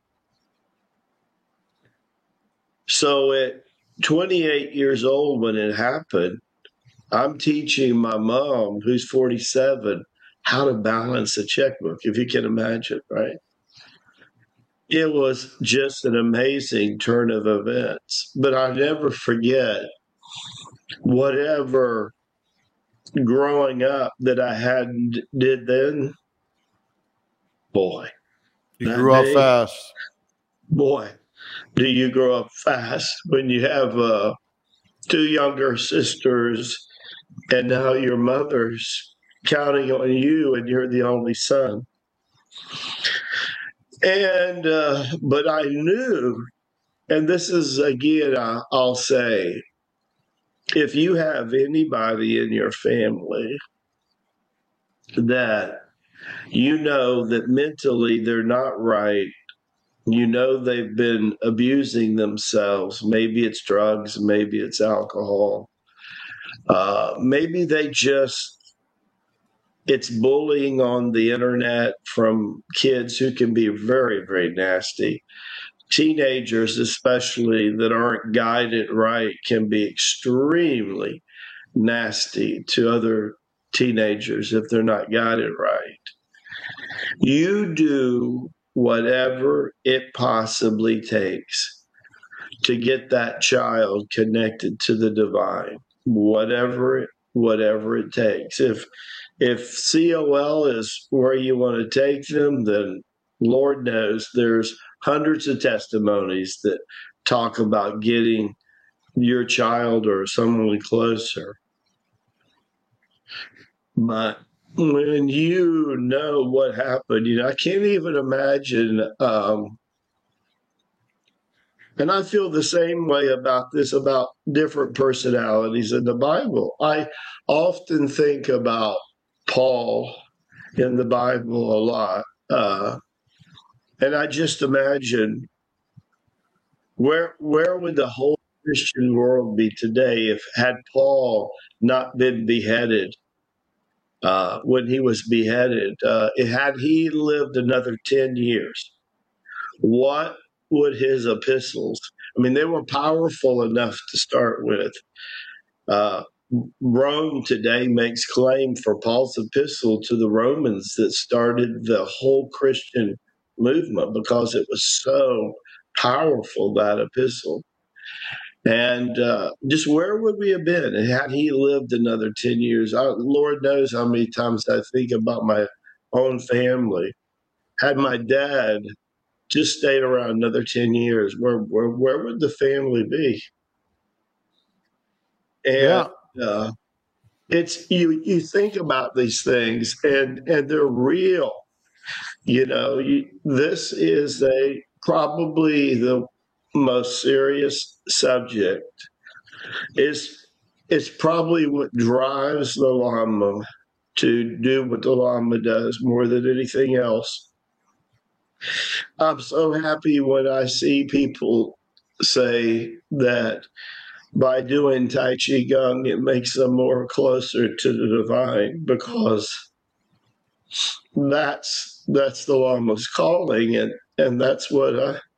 So at 28 years old when it happened, I'm teaching my mom, who's 47, how to balance a checkbook, if you can imagine, right? It was just an amazing turn of events. But I'll never forget whatever growing up that I did then. Boy. You grew up fast. Boy, do you grow up fast when you have two younger sisters, and now your mother's counting on you and you're the only son. And but I knew, and this is again, I'll say, if you have anybody in your family that you know that mentally they're not right, you know they've been abusing themselves, maybe it's drugs, maybe it's alcohol, maybe it's bullying on the internet from kids who can be very, very nasty. Teenagers, especially that aren't guided right, can be extremely nasty to other teenagers if they're not guided right. You do whatever it possibly takes to get that child connected to the divine, whatever it takes. If COL is where you want to take them, then Lord knows there's hundreds of testimonies that talk about getting your child or someone closer. But when you know what happened, I can't even imagine. And I feel the same way about this, about different personalities in the Bible. I often think about Paul in the Bible a lot. And I just imagine where would the whole Christian world be today if had Paul not been beheaded when he was beheaded? Had he lived another 10 years, what would his epistles? I mean, they were powerful enough to start with. Rome today makes claim for Paul's epistle to the Romans that started the whole Christian movement because it was so powerful, that epistle. And just where would we have been had he lived another 10 years? Lord knows how many times I think about my own family. Had my dad just stayed around another 10 years, where would the family be? And it's you think about these things and they're real. This is probably the most serious subject. It's probably what drives the Lama to do what the Lama does more than anything else. I'm so happy when I see people say that by doing Tai Chi Gong, it makes them more closer to the divine, because that's the Lama's calling, and that's what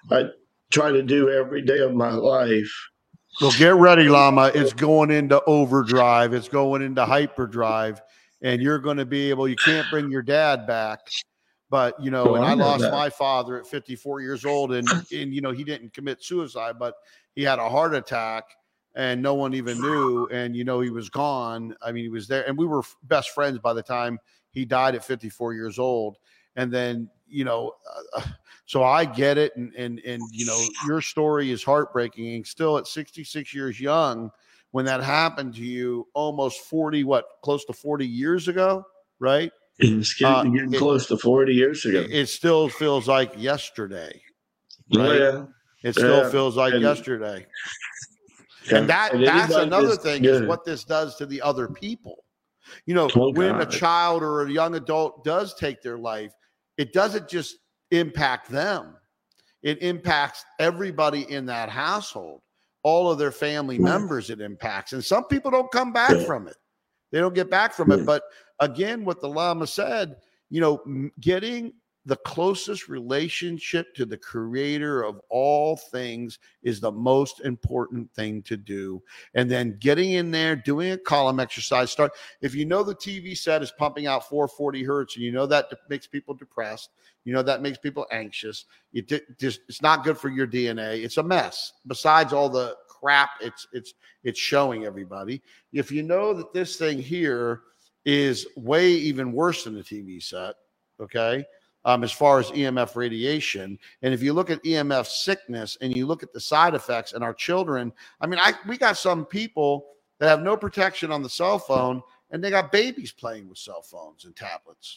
I try to do every day of my life. Well, get ready, Lama. It's going into overdrive. It's going into hyperdrive, and you're going to be able. You can't bring your dad back, but Oh, and I I know lost that. my father at 54 years old, and he didn't commit suicide, but he had a heart attack, and no one even knew, and he was gone. I mean, he was there, and we were best friends by the time he died at 54 years old, and then so I get it, and your story is heartbreaking, and still at 66 years young, when that happened to you, almost 40, close to 40 years ago, right? It's getting It close to 40 years ago. it still feels like yesterday, Oh, right? yeah. It still Yeah. feels like And, yesterday, and and that's anybody another that's thing is good. what this does to the other people. Oh, When a God. child or a young adult does take their life, it doesn't just impact them. It impacts everybody in that household, all of their family members it impacts. And some people don't come back Yeah. from it. They don't get back from it. But again, what the Lama said, getting the closest relationship to the creator of all things is the most important thing to do. And then getting in there, doing a column exercise. If the TV set is pumping out 440 hertz, and that makes people depressed, that makes people anxious. It's not good for your DNA. It's a mess. Besides all the crap it's showing everybody. If you know that this thing here is way even worse than the TV set, okay, as far as EMF radiation, and if you look at EMF sickness and you look at the side effects in our children, we got some people that have no protection on the cell phone, and they got babies playing with cell phones and tablets.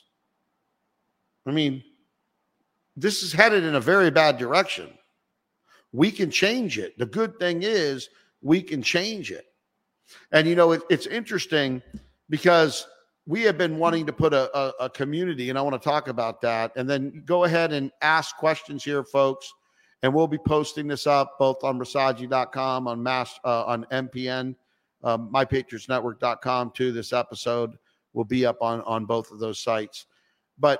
This is headed in a very bad direction. We can change it. The good thing is we can change it. And, it's interesting because we have been wanting to put a community, and I want to talk about that. And then go ahead and ask questions here, folks. And we'll be posting this up both on Rasaji.com, on MPN, MyPatriotsNetwork.com too. This episode will be up on both of those sites. But,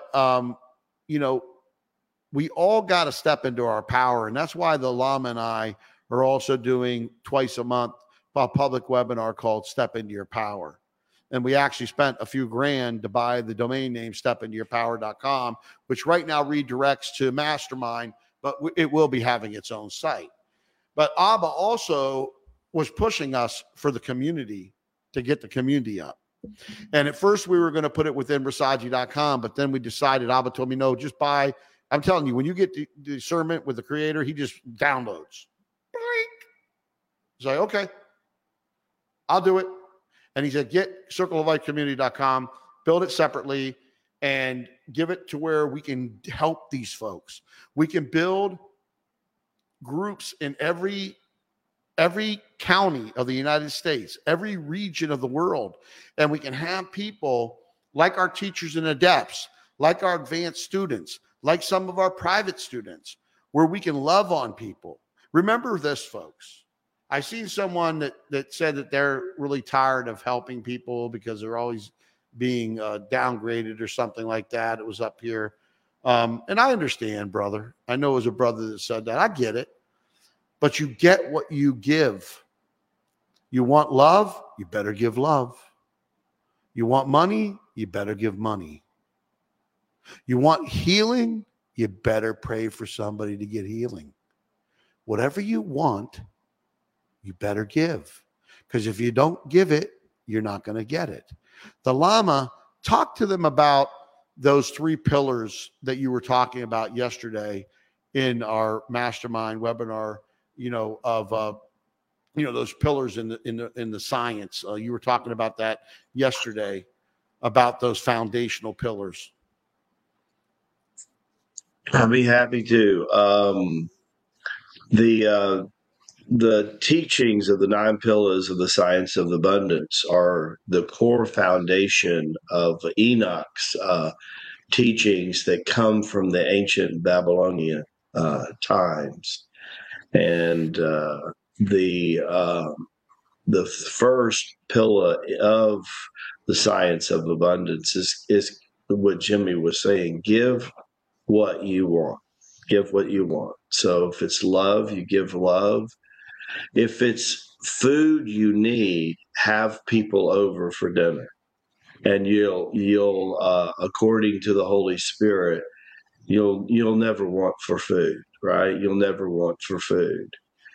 we all got to step into our power. And that's why the Lama and I are also doing twice a month a public webinar called Step Into Your Power. And we actually spent a few grand to buy the domain name stepintoyourpower.com, which right now redirects to Mastermind, but it will be having its own site. But Abba also was pushing us for the community to get the community up. And at first we were going to put it within Rasaji.com, but then we decided, Abba told me, no, just buy. I'm telling you, when you get the discernment with the creator, he just downloads. He's like, okay, I'll do it. And he said, get circleoflifecommunity.com, build it separately, and give it to where we can help these folks. We can build groups in every county of the United States, every region of the world. And we can have people like our teachers and adepts, like our advanced students, like some of our private students, where we can love on people. Remember this, folks. I seen someone that said that they're really tired of helping people because they're always being downgraded or something like that. It was up here. And I understand, brother. I know it was a brother that said that. I get it. But you get what you give. You want love? You better give love. You want money? You better give money. You want healing? You better pray for somebody to get healing. Whatever you want, you better give. Because if you don't give it, you're not going to get it. The Lama, talk to them about those 3 pillars that you were talking about yesterday in our mastermind webinar, of those pillars in the science. You were talking about that yesterday, about those foundational pillars. I'll be happy to. The teachings of the 9 pillars of the science of abundance are the core foundation of Enoch's teachings that come from the ancient Babylonian times. And the first pillar of the science of abundance is what Jimmy was saying: give what you want. Give what you want. So if it's love, you give love. If it's food you need, have people over for dinner. And you'll according to the Holy Spirit, you'll never want for food, right? You'll never want for food.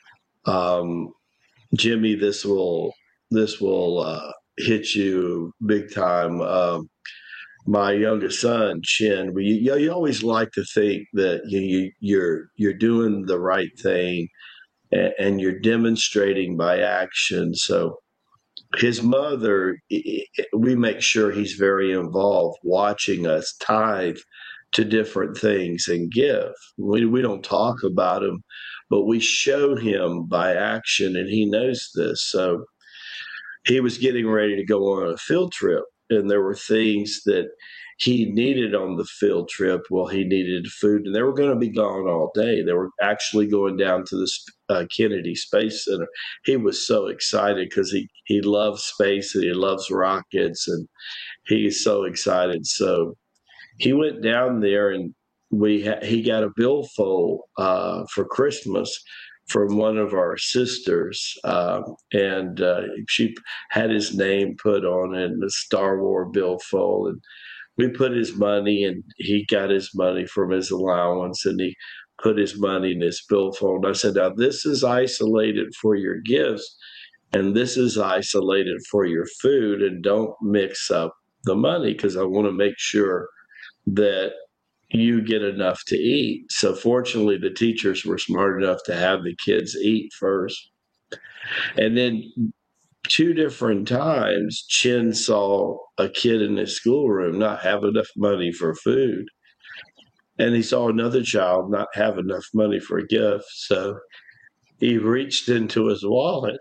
Jimmy, this will hit you big time. My youngest son, Chin, you always like to think that you're doing the right thing, and you're demonstrating by action. So his mother, we make sure he's very involved, watching us tithe to different things and give. We don't talk about him, but we show him by action, and he knows this. So he was getting ready to go on a field trip, and there were things that he needed on the field trip. Well, he needed food, and they were going to be gone all day. They were actually going down to the Kennedy Space Center. He was so excited because he loves space and he loves rockets, and he is so excited. So he went down there, and he got a billfold for Christmas from one of our sisters, and she had his name put on it, the Star Wars billfold, and we put his money, and he got his money from his allowance, and he put his money in his billfold. And I said, now this is isolated for your gifts, and this is isolated for your food, and don't mix up the money, because I want to make sure that you get enough to eat. So fortunately, the teachers were smart enough to have the kids eat first. And then 2 different times, Chin saw a kid in his schoolroom not have enough money for food. And he saw another child not have enough money for a gift. So he reached into his wallet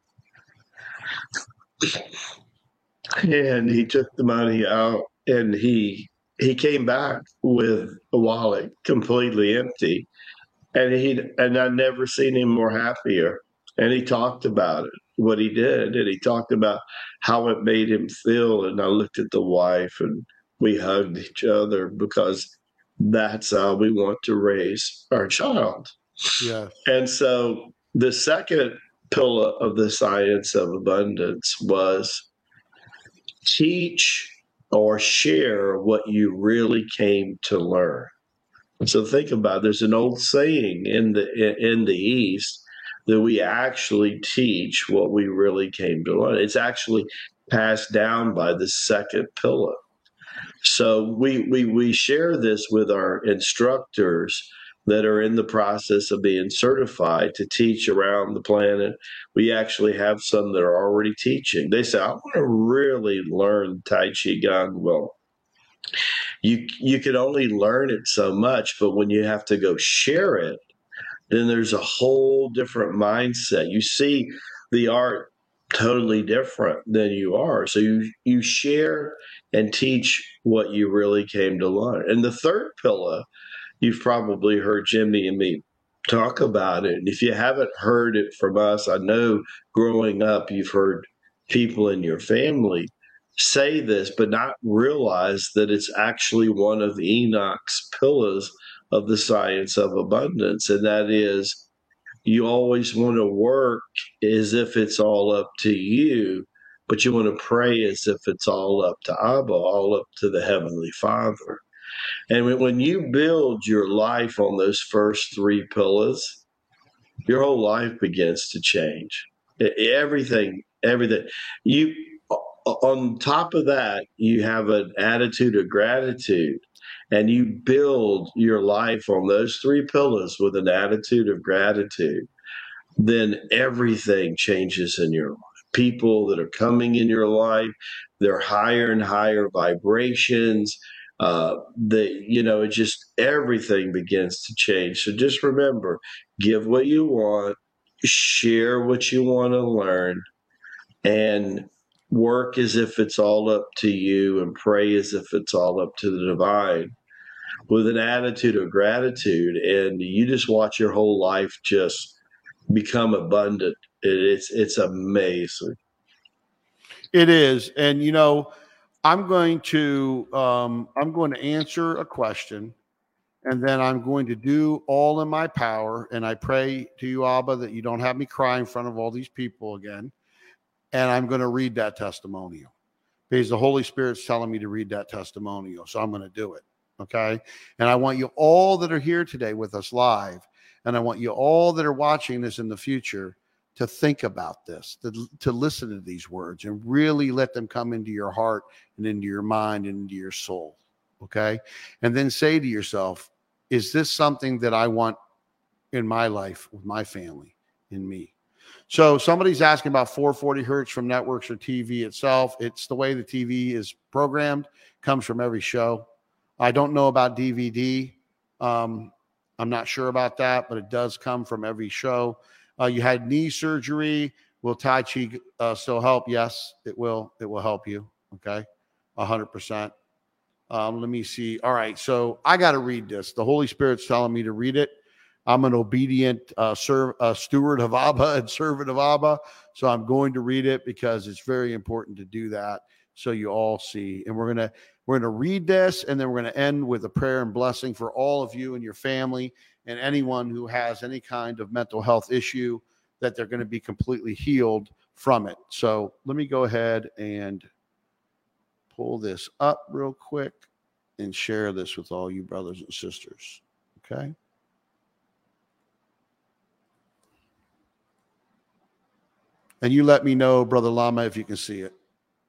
and he took the money out, and he came back with a wallet completely empty. And I'd never seen him more happier. And he talked about it, what he did, and he talked about how it made him feel. And I looked at the wife, and we hugged each other, because that's how we want to raise our child. Yeah. And so the second pillar of the science of abundance was teach or share what you really came to learn. So think about it. There's an old saying in the East that we actually teach what we really came to learn. It's actually passed down by the second pillar. So we share this with our instructors that are in the process of being certified to teach around the planet. We actually have some that are already teaching. They say, I want to really learn Tai Chi Gun. Well, you can only learn it so much, but when you have to go share it, then there's a whole different mindset. You see the art totally different than you are. So you share and teach what you really came to learn. And the third pillar, you've probably heard Jimmy and me talk about it. And if you haven't heard it from us, I know growing up you've heard people in your family say this, but not realize that it's actually one of Enoch's pillars of the science of abundance. And that is, you always want to work as if it's all up to you, but you want to pray as if it's all up to Abba, all up to the Heavenly Father. And when you build your life on those first 3 pillars, your whole life begins to change. Everything. You, on top of that, you have an attitude of gratitude, and you build your life on those 3 pillars with an attitude of gratitude, then everything changes in your life. People that are coming in your life, they're higher and higher vibrations. It just, everything begins to change. So just remember, give what you want, share what you want to learn, and work as if it's all up to you, and pray as if it's all up to the divine, with an attitude of gratitude. And you just watch your whole life just become abundant. It's amazing. It is. And I'm going to answer a question And then I'm going to do all in my power. And I pray to you, Abba, that you don't have me cry in front of all these people again. And I'm going to read that testimonial because the Holy Spirit's telling me to read that testimonial. So I'm going to do it. Okay. And I want you all that are here today with us live, and I want you all that are watching this in the future to think about this, to listen to these words and really let them come into your heart and into your mind and into your soul. Okay. And then say to yourself, is this something that I want in my life with my family, in me? So somebody's asking about 440 hertz from networks or TV itself. It's the way the TV is programmed, comes from every show. I don't know about DVD. I'm not sure about that, but it does come from every show. You had knee surgery. Will Tai Chi still help? Yes, it will. It will help you. Okay, 100%. Let me see. All right, so I got to read this. The Holy Spirit's telling me to read it. I'm an obedient steward of Abba and servant of Abba, so I'm going to read it because it's very important to do that so you all see. And we're going to read this, and then we're going to end with a prayer and blessing for all of you and your family and anyone who has any kind of mental health issue, that they're going to be completely healed from it. So let me go ahead and pull this up real quick and share this with all you brothers and sisters. Okay. And you let me know, Brother Lama, if you can see it.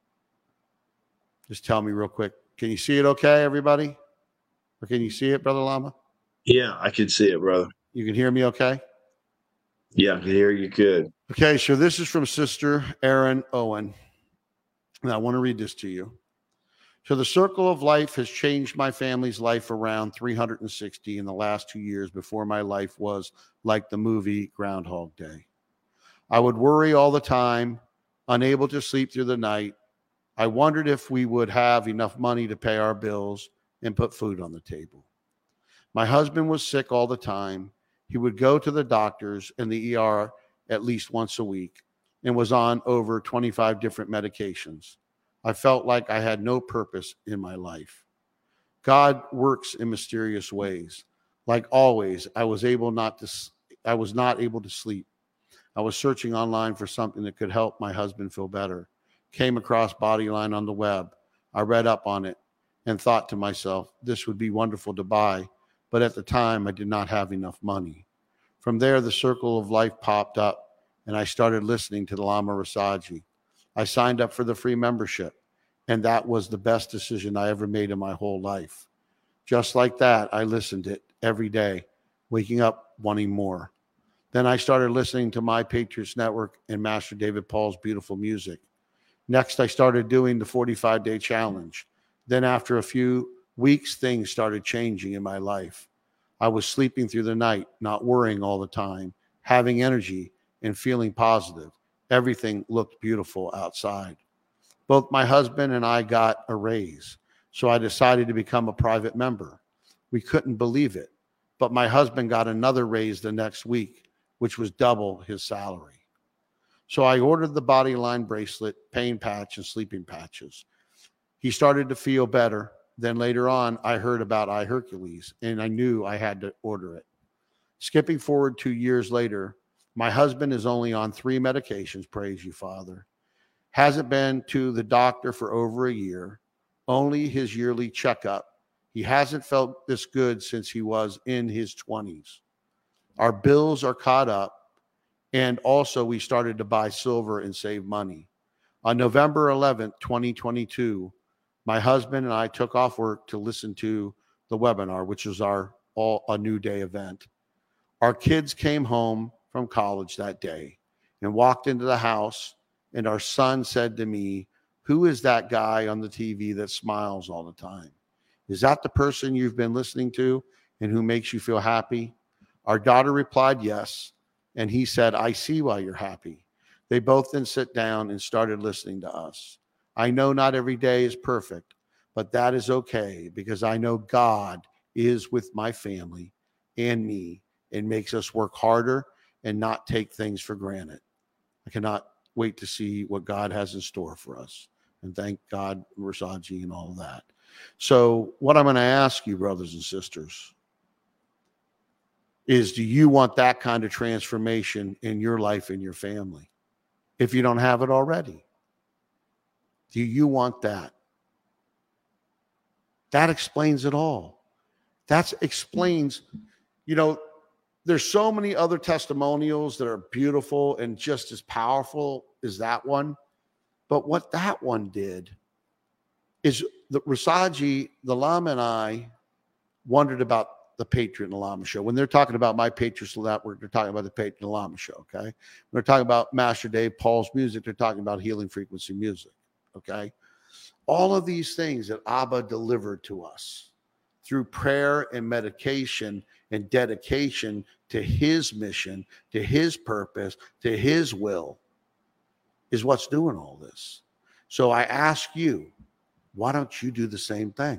Just tell me real quick. Can you see it okay, everybody? Or can you see it, Brother Lama? Yeah, I can see it, brother. You can hear me okay? Yeah, I can hear you good. Okay, so this is from Sister Erin Owen. And I want to read this to you. So the circle of life has changed my family's life around 360 in the last 2 years before my life was like the movie Groundhog Day. I would worry all the time, unable to sleep through the night. I wondered if we would have enough money to pay our bills and put food on the table. My husband was sick all the time. He would go to the doctors and the ER at least once a week and was on over 25 different medications. I felt like I had no purpose in my life. God works in mysterious ways. Like always, I was not able to sleep. I was searching online for something that could help my husband feel better. Came across Bodyline on the web. I read up on it and thought to myself, this would be wonderful to buy, but at the time I did not have enough money. From there, the circle of life popped up, and I started listening to the Lama Rasaji. I signed up for the free membership, and that was the best decision I ever made in my whole life. Just like that, I listened to it every day, waking up wanting more. Then I started listening to My Patriots Network and Master David Paul's beautiful music. Next, I started doing the 45-day challenge. Then after a few weeks, things started changing in my life. I was sleeping through the night, not worrying all the time, having energy and feeling positive. Everything looked beautiful outside. Both my husband and I got a raise, so I decided to become a private member. We couldn't believe it, but my husband got another raise the next week, which was double his salary. So I ordered the Bodyline bracelet, pain patch, and sleeping patches. He started to feel better. Then later on, I heard about iHercules, and I knew I had to order it. Skipping forward 2 years later, my husband is only on 3 medications, praise you, Father. Hasn't been to the doctor for over a year, only his yearly checkup. He hasn't felt this good since he was in his 20s. Our bills are caught up, and also we started to buy silver and save money. On November 11th, 2022, my husband and I took off work to listen to the webinar, which is a New Day event. Our kids came home from college that day and walked into the house, and our son said to me, "Who is that guy on the TV that smiles all the time? Is that the person you've been listening to and who makes you feel happy?" Our daughter replied, "Yes." And he said, "I see why you're happy." They both then sat down and started listening to us. I know not every day is perfect, but that is okay because I know God is with my family and me and makes us work harder and not take things for granted. I cannot wait to see what God has in store for us. And thank God, Rasaji, and all of that. So what I'm going to ask you, brothers and sisters, is, do you want that kind of transformation in your life and your family? If you don't have it already, do you want that? That explains it all. That explains, there's so many other testimonials that are beautiful and just as powerful as that one. But what that one did is the Rasaji, the Lama, and I wondered about the Patriot and the Lama show. When they're talking about My Patriot Network, they're talking about the Patriot and the Lama show, okay? When they're talking about Master Dave Paul's music, they're talking about Healing Frequency music, okay? All of these things that Abba delivered to us through prayer and medication and dedication to his mission, to his purpose, to his will, is what's doing all this. So I ask you, why don't you do the same thing?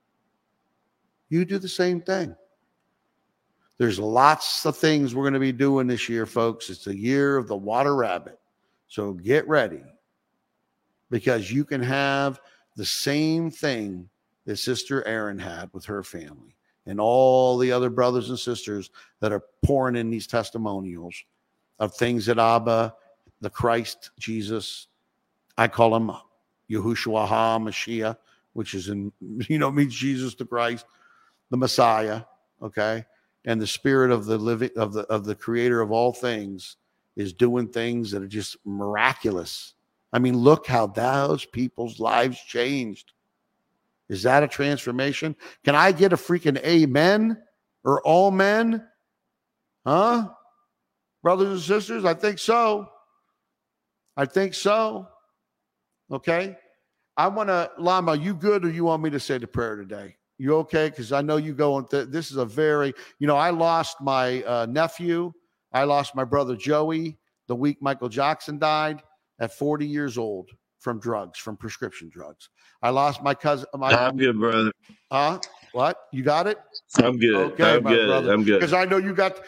You do the same thing. There's lots of things we're going to be doing this year, folks. It's the year of the water rabbit. So get ready, because you can have the same thing that Sister Erin had with her family and all the other brothers and sisters that are pouring in these testimonials of things that Abba, the Christ, Jesus, I call him Yahushua HaMashiach, which is means Jesus the Christ, the Messiah, okay? And the spirit of the living, of the creator of all things is doing things that are just miraculous. I mean, look how those people's lives changed. Is that a transformation? Can I get a freaking amen or all men? Huh? Brothers and sisters, I think so. I think so. Okay. I want to, Lama, you good, or you want me to say the prayer today? You okay? Because I know you go into, this is a very, I lost my nephew. I lost my brother Joey the week Michael Jackson died at 40 years old from drugs, from prescription drugs. I lost my cousin. I'm good, brother. What? You got it? I'm good. Okay, I'm my good. brother. I'm good. Because I know you've got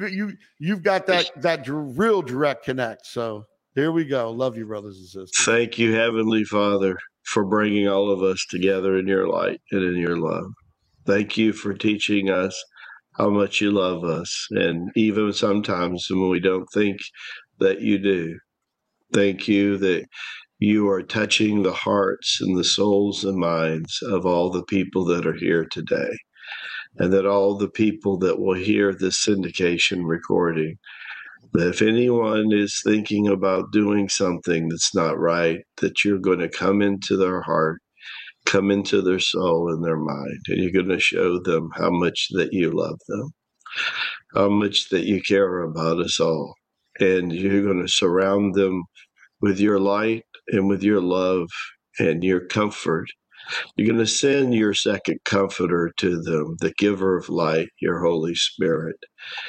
that real direct connect. So here we go. Love you, brothers and sisters. Thank you, Heavenly Father, for bringing all of us together in your light and in your love. Thank you for teaching us how much you love us, and even sometimes when we don't think that you do. Thank you that you are touching the hearts and the souls and minds of all the people that are here today, and that all the people that will hear this syndication recording, that if anyone is thinking about doing something that's not right, that you're going to come into their heart, come into their soul and their mind, and you're going to show them how much that you love them, how much that you care about us all, and you're going to surround them with your light and with your love and your comfort. You're going to send your second comforter to them, the giver of light, your Holy Spirit.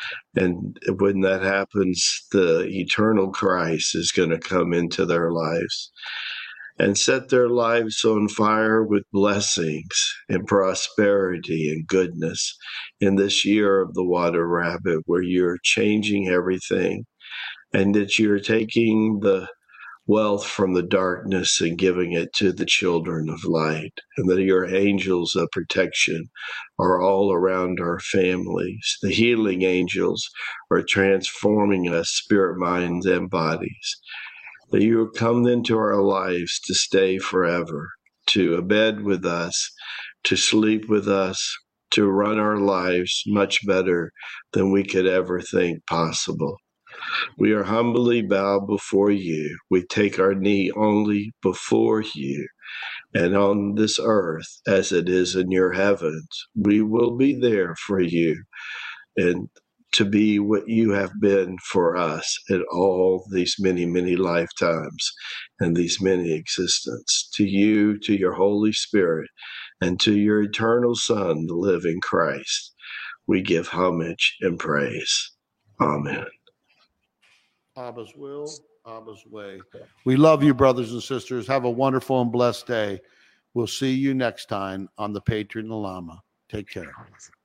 And when that happens, the eternal Christ is going to come into their lives and set their lives on fire with blessings and prosperity and goodness in this year of the water rabbit, where you're changing everything, and that you're taking the wealth from the darkness and giving it to the children of light, and that your angels of protection are all around our families. The healing angels are transforming us, spirit, minds, and bodies. That you have come into our lives to stay forever, to abide with us, to sleep with us, to run our lives much better than we could ever think possible. We are humbly bowed before you. We take our knee only before you. And on this earth, as it is in your heavens, we will be there for you, and to be what you have been for us in all these many, many lifetimes and these many existences. To you, to your Holy Spirit, and to your eternal Son, the living Christ, we give homage and praise. Amen. Abba's will, Abba's way. We love you, brothers and sisters. Have a wonderful and blessed day. We'll see you next time on the Patriot and the Lama. Take care.